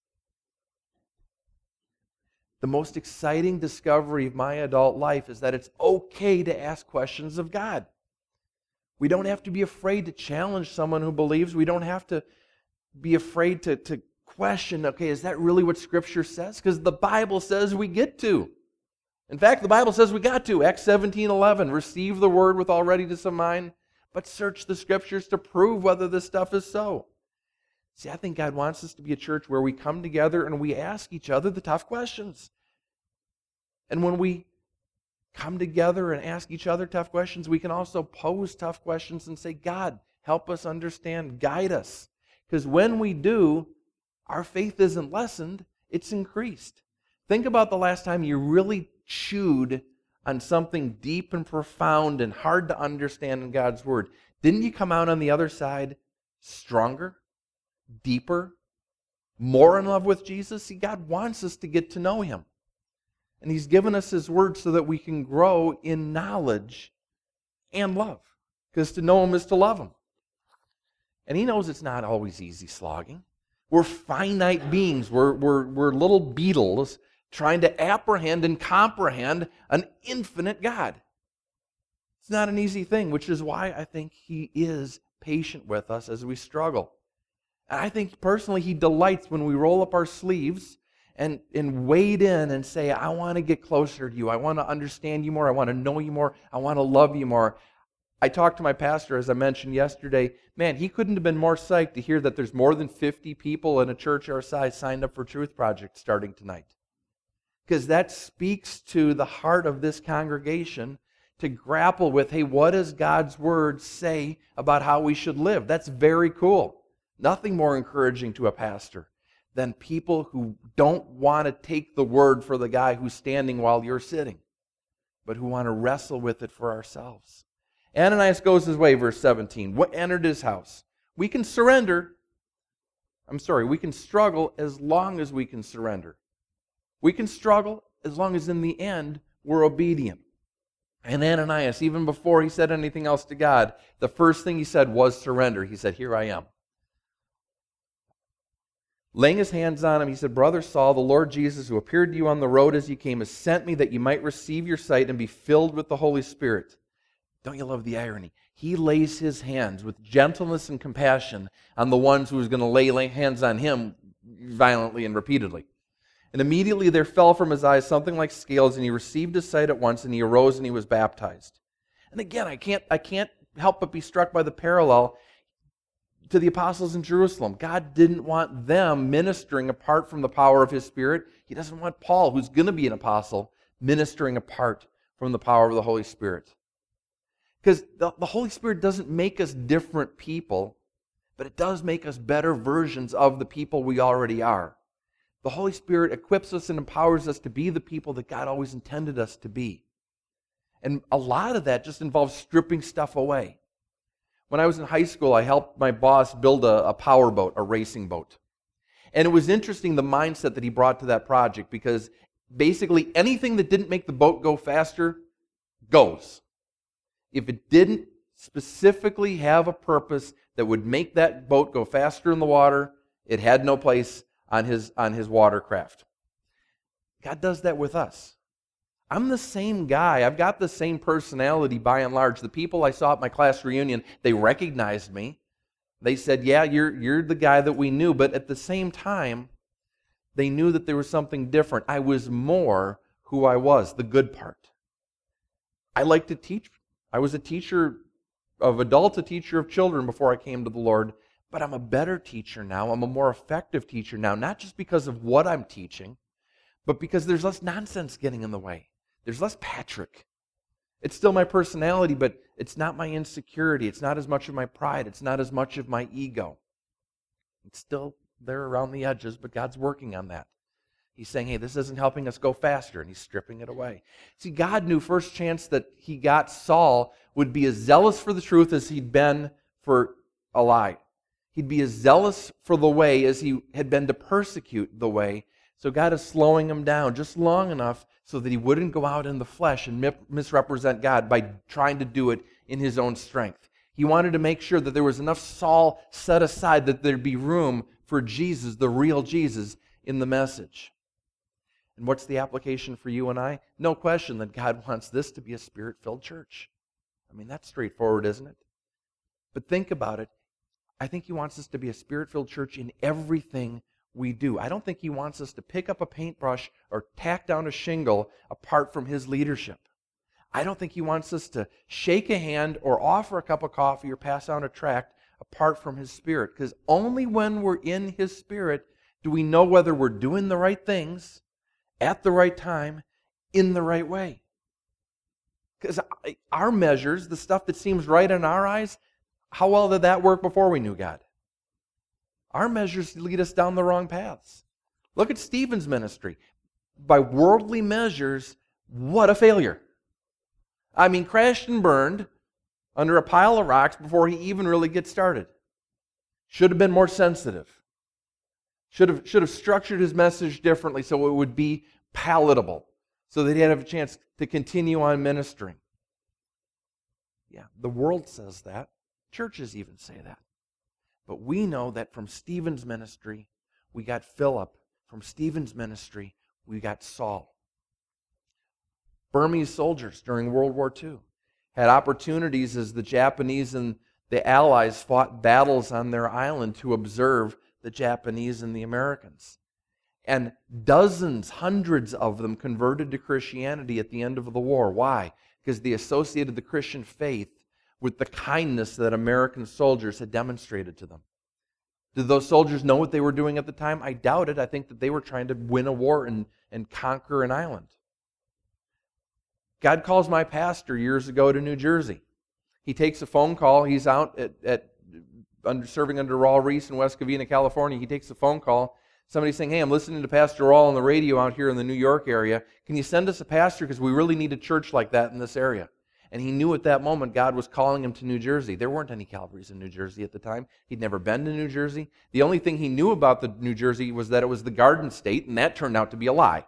The most exciting discovery of my adult life is that it's okay to ask questions of God. We don't have to be afraid to challenge someone who believes. We don't have to be afraid to, to question, okay, is that really what Scripture says? Because the Bible says we get to. In fact, the Bible says we got to. Acts seventeen eleven, receive the word with all readiness of mind, but search the Scriptures to prove whether this stuff is so. See, I think God wants us to be a church where we come together and we ask each other the tough questions. And when we come together and ask each other tough questions, we can also pose tough questions and say, God, help us understand, guide us. Because when we do, our faith isn't lessened, it's increased. Think about the last time you really chewed on something deep and profound and hard to understand in God's Word. Didn't you come out on the other side stronger, deeper, more in love with Jesus? See, God wants us to get to know Him. And He's given us His Word so that we can grow in knowledge and love. Because to know Him is to love Him. And He knows it's not always easy slogging. We're finite beings. We're, we're, we're little beetles trying to apprehend and comprehend an infinite God. It's not an easy thing, which is why I think He is patient with us as we struggle. And I think personally He delights when we roll up our sleeves and, and wade in and say, I want to get closer to you. I want to understand you more. I want to know you more. I want to love you more. I talked to my pastor, as I mentioned yesterday. Man, he couldn't have been more psyched to hear that there's more than fifty people in a church our size signed up for Truth Project starting tonight. Because that speaks to the heart of this congregation to grapple with, hey, what does God's Word say about how we should live? That's very cool. Nothing more encouraging to a pastor than people who don't want to take the word for the guy who's standing while you're sitting, but who want to wrestle with it for ourselves. Ananias goes his way, verse seventeen. What entered his house? We can surrender. I'm sorry, we can struggle as long as we can surrender. We can struggle as long as in the end we're obedient. And Ananias, even before he said anything else to God, the first thing he said was surrender. He said, here I am. Laying his hands on him, he said, Brother Saul, the Lord Jesus, who appeared to you on the road as you came, has sent me that you might receive your sight and be filled with the Holy Spirit. Don't you love the irony? He lays his hands with gentleness and compassion on the ones who was going to lay hands on him violently and repeatedly. And immediately there fell from his eyes something like scales, and he received his sight at once, and he arose and he was baptized. And again, I can't, I can't help but be struck by the parallel to the apostles in Jerusalem. God didn't want them ministering apart from the power of His Spirit. He doesn't want Paul, who's going to be an apostle, ministering apart from the power of the Holy Spirit. Because the, the Holy Spirit doesn't make us different people, but it does make us better versions of the people we already are. The Holy Spirit equips us and empowers us to be the people that God always intended us to be. And a lot of that just involves stripping stuff away. When I was in high school, I helped my boss build a, a power boat, a racing boat. And it was interesting the mindset that he brought to that project, because basically anything that didn't make the boat go faster goes. If it didn't specifically have a purpose that would make that boat go faster in the water, it had no place on his, on his watercraft. God does that with us. I'm the same guy. I've got the same personality by and large. The people I saw at my class reunion, they recognized me. They said, yeah, you're, you're the guy that we knew. But at the same time, they knew that there was something different. I was more who I was, the good part. I like to teach. I was a teacher of adults, a teacher of children before I came to the Lord. But I'm a better teacher now. I'm a more effective teacher now, not just because of what I'm teaching, but because there's less nonsense getting in the way. There's less Patrick. It's still my personality, but it's not my insecurity. It's not as much of my pride. It's not as much of my ego. It's still there around the edges, but God's working on that. He's saying, hey, this isn't helping us go faster, and he's stripping it away. See, God knew first chance that he got Saul would be as zealous for the truth as he'd been for a lie. He'd be as zealous for the way as he had been to persecute the way. So God is slowing him down just long enough so that he wouldn't go out in the flesh and misrepresent God by trying to do it in his own strength. He wanted to make sure that there was enough Saul set aside that there'd be room for Jesus, the real Jesus, in the message. And what's the application for you and I? No question that God wants this to be a Spirit-filled church. I mean, that's straightforward, isn't it? But think about it. I think he wants us to be a Spirit-filled church in everything we do. I don't think he wants us to pick up a paintbrush or tack down a shingle apart from his leadership. I don't think he wants us to shake a hand or offer a cup of coffee or pass out a tract apart from his Spirit. Because only when we're in his Spirit do we know whether we're doing the right things at the right time, in the right way. Because our measures, the stuff that seems right in our eyes, how well did that work before we knew God? Our measures lead us down the wrong paths. Look at Stephen's ministry. By worldly measures, what a failure. I mean, crashed and burned under a pile of rocks before he even really gets started. Should have been more sensitive. Should have, should have structured his message differently so it would be palatable, so that he'd have a chance to continue on ministering. Yeah, the world says that. Churches even say that. But we know that from Stephen's ministry, we got Philip. From Stephen's ministry, we got Saul. Burmese soldiers during World War Two had opportunities as the Japanese and the Allies fought battles on their island to observe the Japanese and the Americans. And dozens, hundreds of them converted to Christianity at the end of the war. Why? Because they associated the Christian faith with the kindness that American soldiers had demonstrated to them. Did those soldiers know what they were doing at the time? I doubt it. I think that they were trying to win a war and, and conquer an island. God calls my pastor years ago to New Jersey. He takes a phone call. He's out at, at under, serving under Raul Reese in West Covina, California. He takes a phone call. Somebody's saying, hey, I'm listening to Pastor Raul on the radio out here in the New York area. Can you send us a pastor? Because we really need a church like that in this area. And he knew at that moment God was calling him to New Jersey. There weren't any Calvaries in New Jersey at the time. He'd never been to New Jersey. The only thing he knew about the New Jersey was that it was the Garden State, and that turned out to be a lie.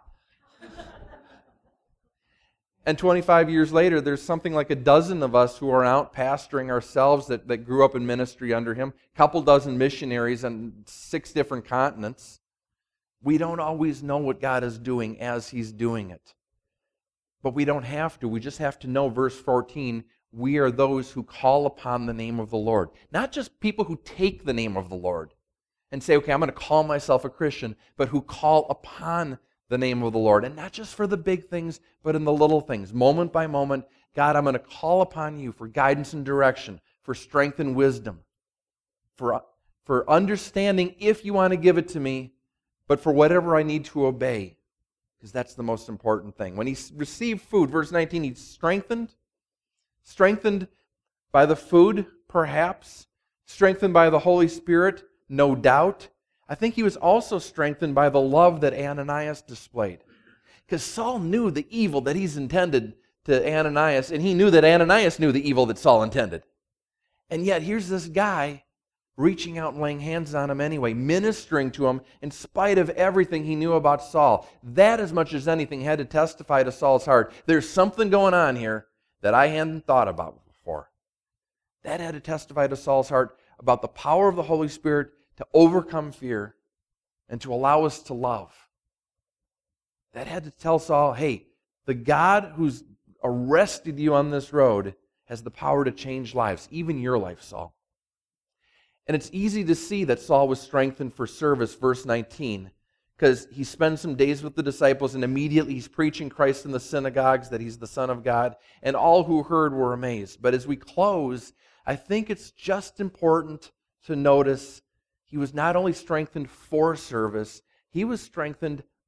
And twenty-five years later, there's something like a dozen of us who are out pastoring ourselves that, that grew up in ministry under him, a couple dozen missionaries on six different continents. We don't always know what God is doing as he's doing it. But we don't have to. We just have to know, verse fourteen, we are those who call upon the name of the Lord. Not just people who take the name of the Lord and say, okay, I'm going to call myself a Christian, but who call upon the name of the Lord. And not just for the big things, but in the little things. Moment by moment, God, I'm going to call upon you for guidance and direction, for strength and wisdom, for, for understanding if you want to give it to me, but for whatever I need to obey, because that's the most important thing. When he received food, verse nineteen, he's strengthened. Strengthened by the food, perhaps. Strengthened by the Holy Spirit, no doubt. I think he was also strengthened by the love that Ananias displayed. Because Saul knew the evil that he's intended to Ananias, and he knew that Ananias knew the evil that Saul intended. And yet here's this guy reaching out and laying hands on him anyway, ministering to him in spite of everything he knew about Saul. That, as much as anything, had to testify to Saul's heart. There's something going on here that I hadn't thought about before. That had to testify to Saul's heart about the power of the Holy Spirit to overcome fear and to allow us to love. That had to tell Saul, hey, the God who's arrested you on this road has the power to change lives, even your life, Saul. And it's easy to see that Saul was strengthened for service, verse nineteen, because he spends some days with the disciples and immediately he's preaching Christ in the synagogues, that he's the Son of God, and all who heard were amazed. But as we close, I think it's just important to notice he was not only strengthened for service, he was strengthened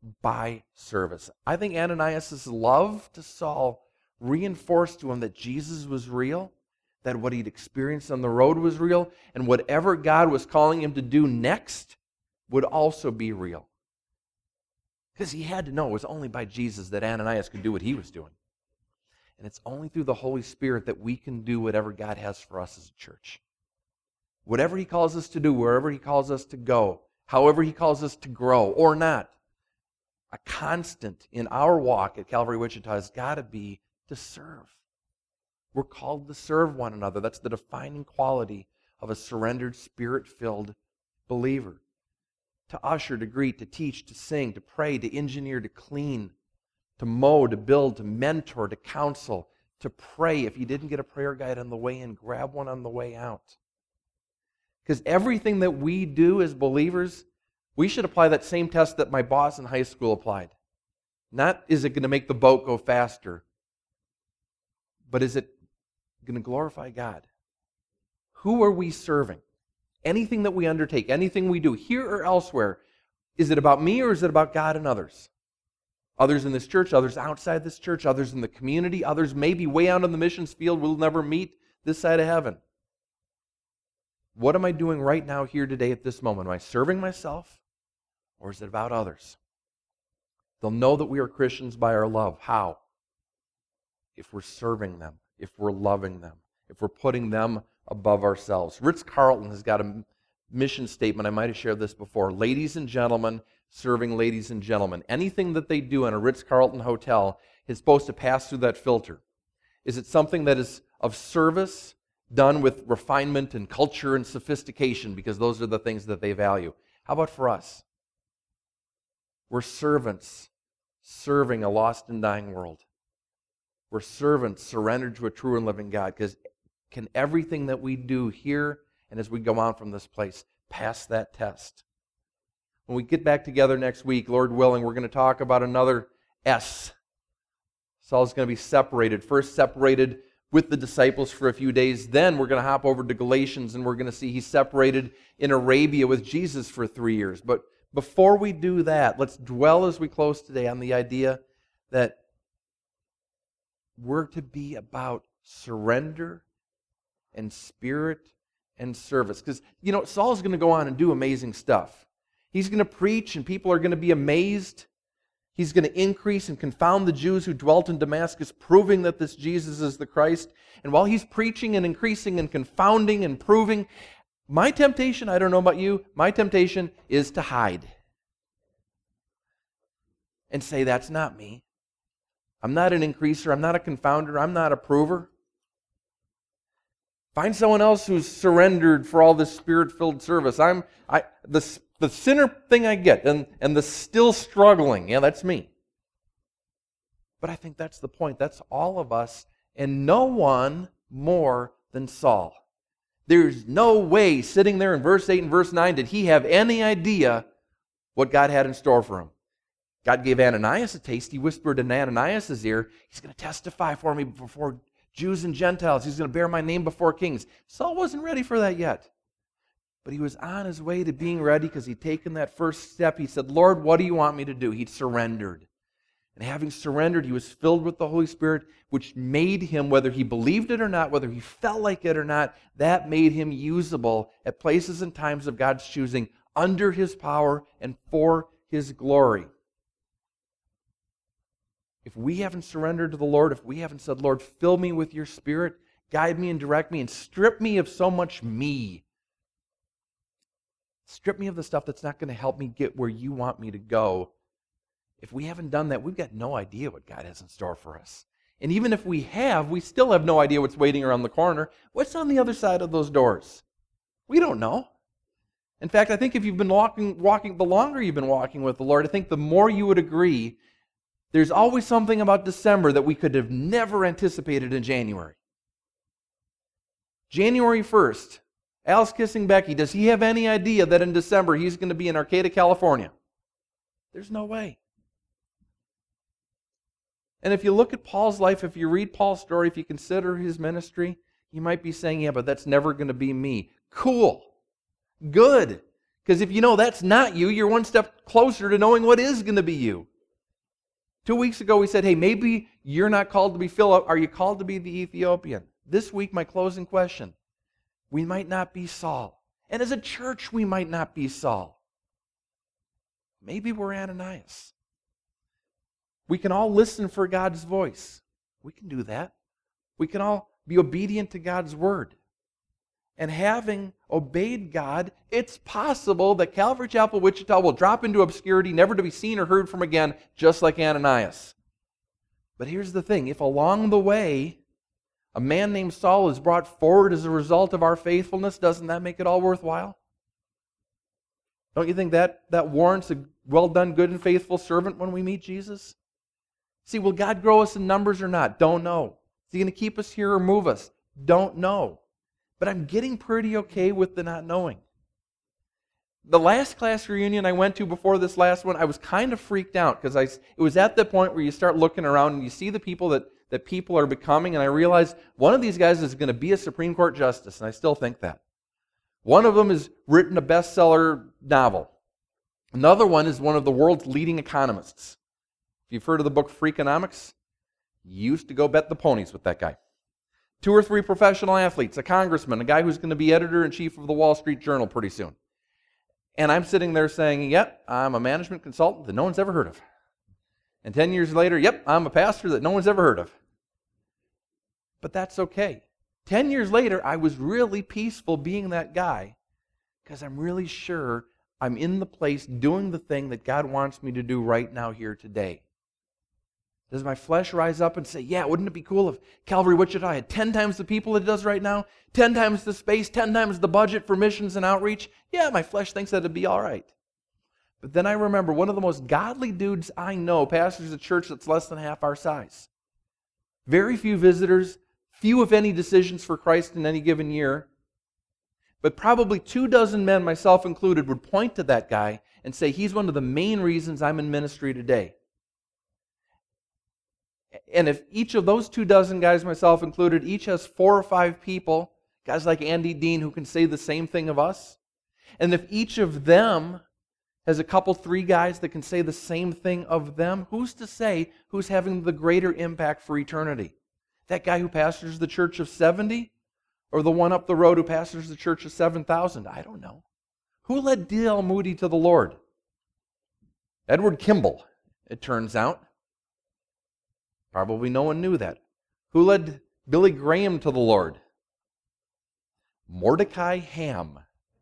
by service. I think Ananias' love to Saul reinforced to him that Jesus was real, that what he'd experienced on the road was real, and whatever God was calling him to do next would also be real. Because he had to know it was only by Jesus that Ananias could do what he was doing. And it's only through the Holy Spirit that we can do whatever God has for us as a church. Whatever he calls us to do, wherever he calls us to go, however he calls us to grow or not, a constant in our walk at Calvary Wichita has got to be to serve. We're called to serve one another. That's the defining quality of a surrendered, Spirit-filled believer. To usher, to greet, to teach, to sing, to pray, to engineer, to clean, to mow, to build, to mentor, to counsel, to pray. If you didn't get a prayer guide on the way in, grab one on the way out. Because everything that we do as believers, we should apply that same test that my boss in high school applied. Not is it going to make the boat go faster, but is it going to glorify God? Who are we serving? Anything that we undertake, anything we do, here or elsewhere, is it about me or is it about God and others? Others in this church, others outside this church, others in the community, others maybe way out on the missions field we'll never meet this side of heaven. What am I doing right now here today at this moment? Am I serving myself or is it about others? They'll know that we are Christians by our love. How? If we're serving them, if we're loving them, if we're putting them above ourselves. Ritz-Carlton has got a mission statement. I might have shared this before. Ladies and gentlemen, serving ladies and gentlemen. Anything that they do in a Ritz-Carlton hotel is supposed to pass through that filter. Is it something that is of service, done with refinement and culture and sophistication, because those are the things that they value? How about for us? We're servants serving a lost and dying world. We're servants surrendered to a true and living God, because can everything that we do here and as we go on from this place pass that test? When we get back together next week, Lord willing, we're going to talk about another S. Saul's going to be separated. First separated with the disciples for a few days. Then we're going to hop over to Galatians and we're going to see he's separated in Arabia with Jesus for three years. But before we do that, let's dwell as we close today on the idea that we're to be about surrender and spirit and service. Because, you know, Saul's going to go on and do amazing stuff. He's going to preach and people are going to be amazed. He's going to increase and confound the Jews who dwelt in Damascus, proving that this Jesus is the Christ. And while he's preaching and increasing and confounding and proving, my temptation, I don't know about you, my temptation is to hide. And say, that's not me. I'm not an increaser. I'm not a confounder. I'm not a prover. Find someone else who's surrendered for all this Spirit-filled service. I'm I the the sinner thing I get, and, and the still struggling. Yeah, that's me. But I think that's the point. That's all of us, and no one more than Saul. There's no way sitting there in verse eight and verse nine did he have any idea what God had in store for him. God gave Ananias a taste. He whispered in Ananias' ear, he's going to testify for me before Jews and Gentiles. He's going to bear my name before kings. Saul wasn't ready for that yet. But he was on his way to being ready because he'd taken that first step. He said, Lord, what do you want me to do? He'd surrendered. And having surrendered, he was filled with the Holy Spirit, which made him, whether he believed it or not, whether he felt like it or not, that made him usable at places and times of God's choosing, under his power and for his glory. If we haven't surrendered to the Lord, if we haven't said, Lord, fill me with your Spirit, guide me and direct me, and strip me of so much me. Strip me of the stuff that's not going to help me get where you want me to go. If we haven't done that, we've got no idea what God has in store for us. And even if we have, we still have no idea what's waiting around the corner. What's on the other side of those doors? We don't know. In fact, I think if you've been walking, walking, the longer you've been walking with the Lord, I think the more you would agree there's always something about December that we could have never anticipated in January. January first, Al's kissing Becky. Does he have any idea that in December he's going to be in Arcata, California? There's no way. And if you look at Paul's life, if you read Paul's story, if you consider his ministry, you might be saying, yeah, but that's never going to be me. Cool. Good. Because if you know that's not you, you're one step closer to knowing what is going to be you. Two weeks ago we said, hey, maybe you're not called to be Philip. Are you called to be the Ethiopian? This week, my closing question. We might not be Saul. And as a church, we might not be Saul. Maybe we're Ananias. We can all listen for God's voice. We can do that. We can all be obedient to God's word. And having obeyed God, it's possible that Calvary Chapel, Wichita will drop into obscurity, never to be seen or heard from again, just like Ananias. But here's the thing. If along the way, a man named Saul is brought forward as a result of our faithfulness, doesn't that make it all worthwhile? Don't you think that, that warrants a well-done, good and faithful servant when we meet Jesus? See, will God grow us in numbers or not? Don't know. Is He going to keep us here or move us? Don't know. But I'm getting pretty okay with the not knowing. The last class reunion I went to before this last one, I was kind of freaked out because I it was at the point where you start looking around and you see the people that, that people are becoming, and I realized one of these guys is going to be a Supreme Court justice, and I still think that. One of them has written a bestseller novel. Another one is one of the world's leading economists. If you've heard of the book Freakonomics, you used to go bet the ponies with that guy. Two or three professional athletes, a congressman, a guy who's going to be editor-in-chief of the Wall Street Journal pretty soon. And I'm sitting there saying, yep, I'm a management consultant that no one's ever heard of. And ten years later, yep, I'm a pastor that no one's ever heard of. But that's okay. Ten years later, I was really peaceful being that guy because I'm really sure I'm in the place doing the thing that God wants me to do right now here today. Does my flesh rise up and say, yeah, wouldn't it be cool if Calvary Wichita had ten times the people it does right now, ten times the space, ten times the budget for missions and outreach? Yeah, my flesh thinks that it'd be all right. But then I remember one of the most godly dudes I know pastors a church that's less than half our size. Very few visitors, few if any decisions for Christ in any given year. But probably two dozen men, myself included, would point to that guy and say he's one of the main reasons I'm in ministry today. And if each of those two dozen guys, myself included, each has four or five people, guys like Andy Dean who can say the same thing of us, and if each of them has a couple, three guys that can say the same thing of them, who's to say who's having the greater impact for eternity? That guy who pastors the church of seventy? Or the one up the road who pastors the church of seven thousand? I don't know. Who led D L Moody to the Lord? Edward Kimball, it turns out. Probably no one knew that. Who led Billy Graham to the Lord? Mordecai Ham.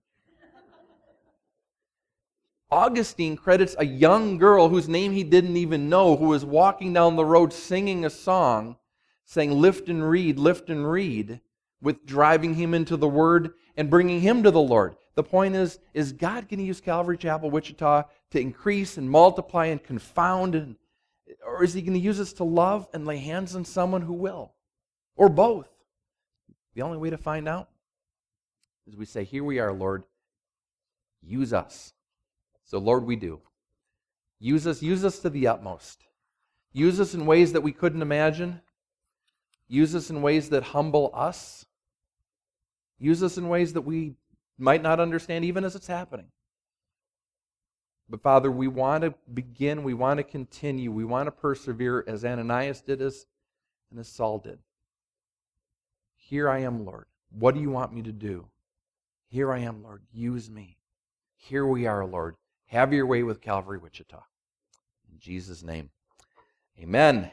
Augustine credits a young girl whose name he didn't even know, who was walking down the road singing a song, saying, lift and read, lift and read, with driving him into the Word and bringing him to the Lord. The point is, is God going to use Calvary Chapel, Wichita to increase and multiply and confound, and, or is He going to use us to love and lay hands on someone who will? Or both? The only way to find out is we say, here we are, Lord, use us. So Lord, we do. Use us, use us to the utmost. Use us in ways that we couldn't imagine. Use us in ways that humble us. Use us in ways that we might not understand even as it's happening. But Father, we want to begin, we want to continue, we want to persevere as Ananias did as, and as Saul did. Here I am, Lord. What do you want me to do? Here I am, Lord. Use me. Here we are, Lord. Have your way with Calvary Wichita. In Jesus' name, amen.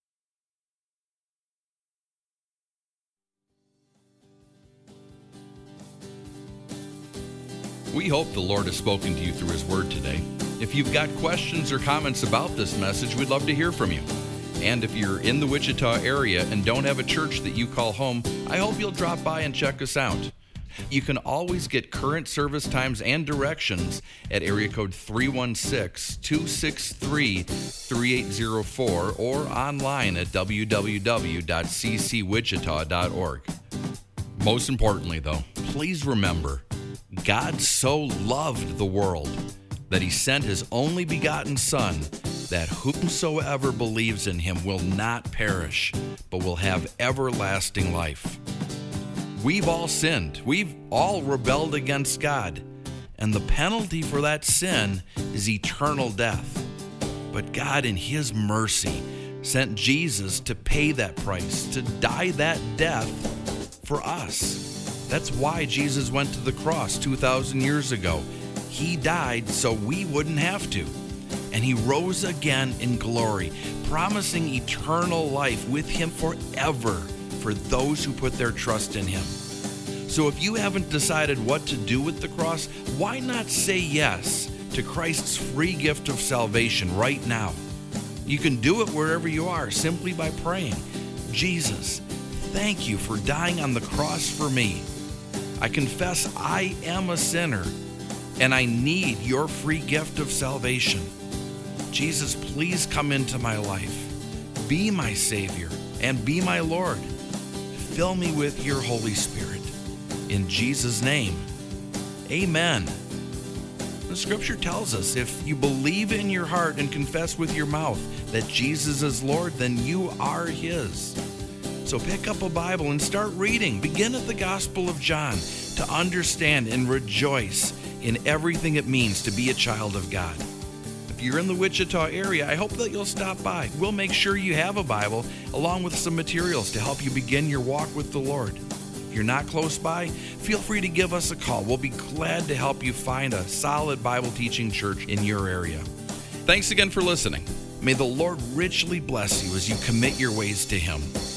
We hope the Lord has spoken to you through His Word today. If you've got questions or comments about this message, we'd love to hear from you. And if you're in the Wichita area and don't have a church that you call home, I hope you'll drop by and check us out. You can always get current service times and directions at area code three one six, two six three, three eight zero four or online at w w w dot c c wichita dot org. Most importantly, though, please remember, God so loved the world that He sent His only begotten Son, that whomsoever believes in Him will not perish, but will have everlasting life. We've all sinned. We've all rebelled against God. and the penalty for that sin is eternal death. But God, in His mercy, sent Jesus to pay that price, to die that death for us. That's why Jesus went to the cross two thousand years ago. He died so we wouldn't have to. And He rose again in glory, promising eternal life with Him forever for those who put their trust in Him. So if you haven't decided what to do with the cross, why not say yes to Christ's free gift of salvation right now? You can do it wherever you are simply by praying, Jesus, thank you for dying on the cross for me. I confess I am a sinner and I need your free gift of salvation. Jesus, please come into my life. Be my Savior and be my Lord. Fill me with your Holy Spirit. In Jesus' name, amen. The scripture tells us if you believe in your heart and confess with your mouth that Jesus is Lord, then you are His. So pick up a Bible and start reading. Begin at the Gospel of John to understand and rejoice in everything it means to be a child of God. If you're in the Wichita area, I hope that you'll stop by. We'll make sure you have a Bible along with some materials to help you begin your walk with the Lord. If you're not close by, feel free to give us a call. We'll be glad to help you find a solid Bible teaching church in your area. Thanks again for listening. May the Lord richly bless you as you commit your ways to Him.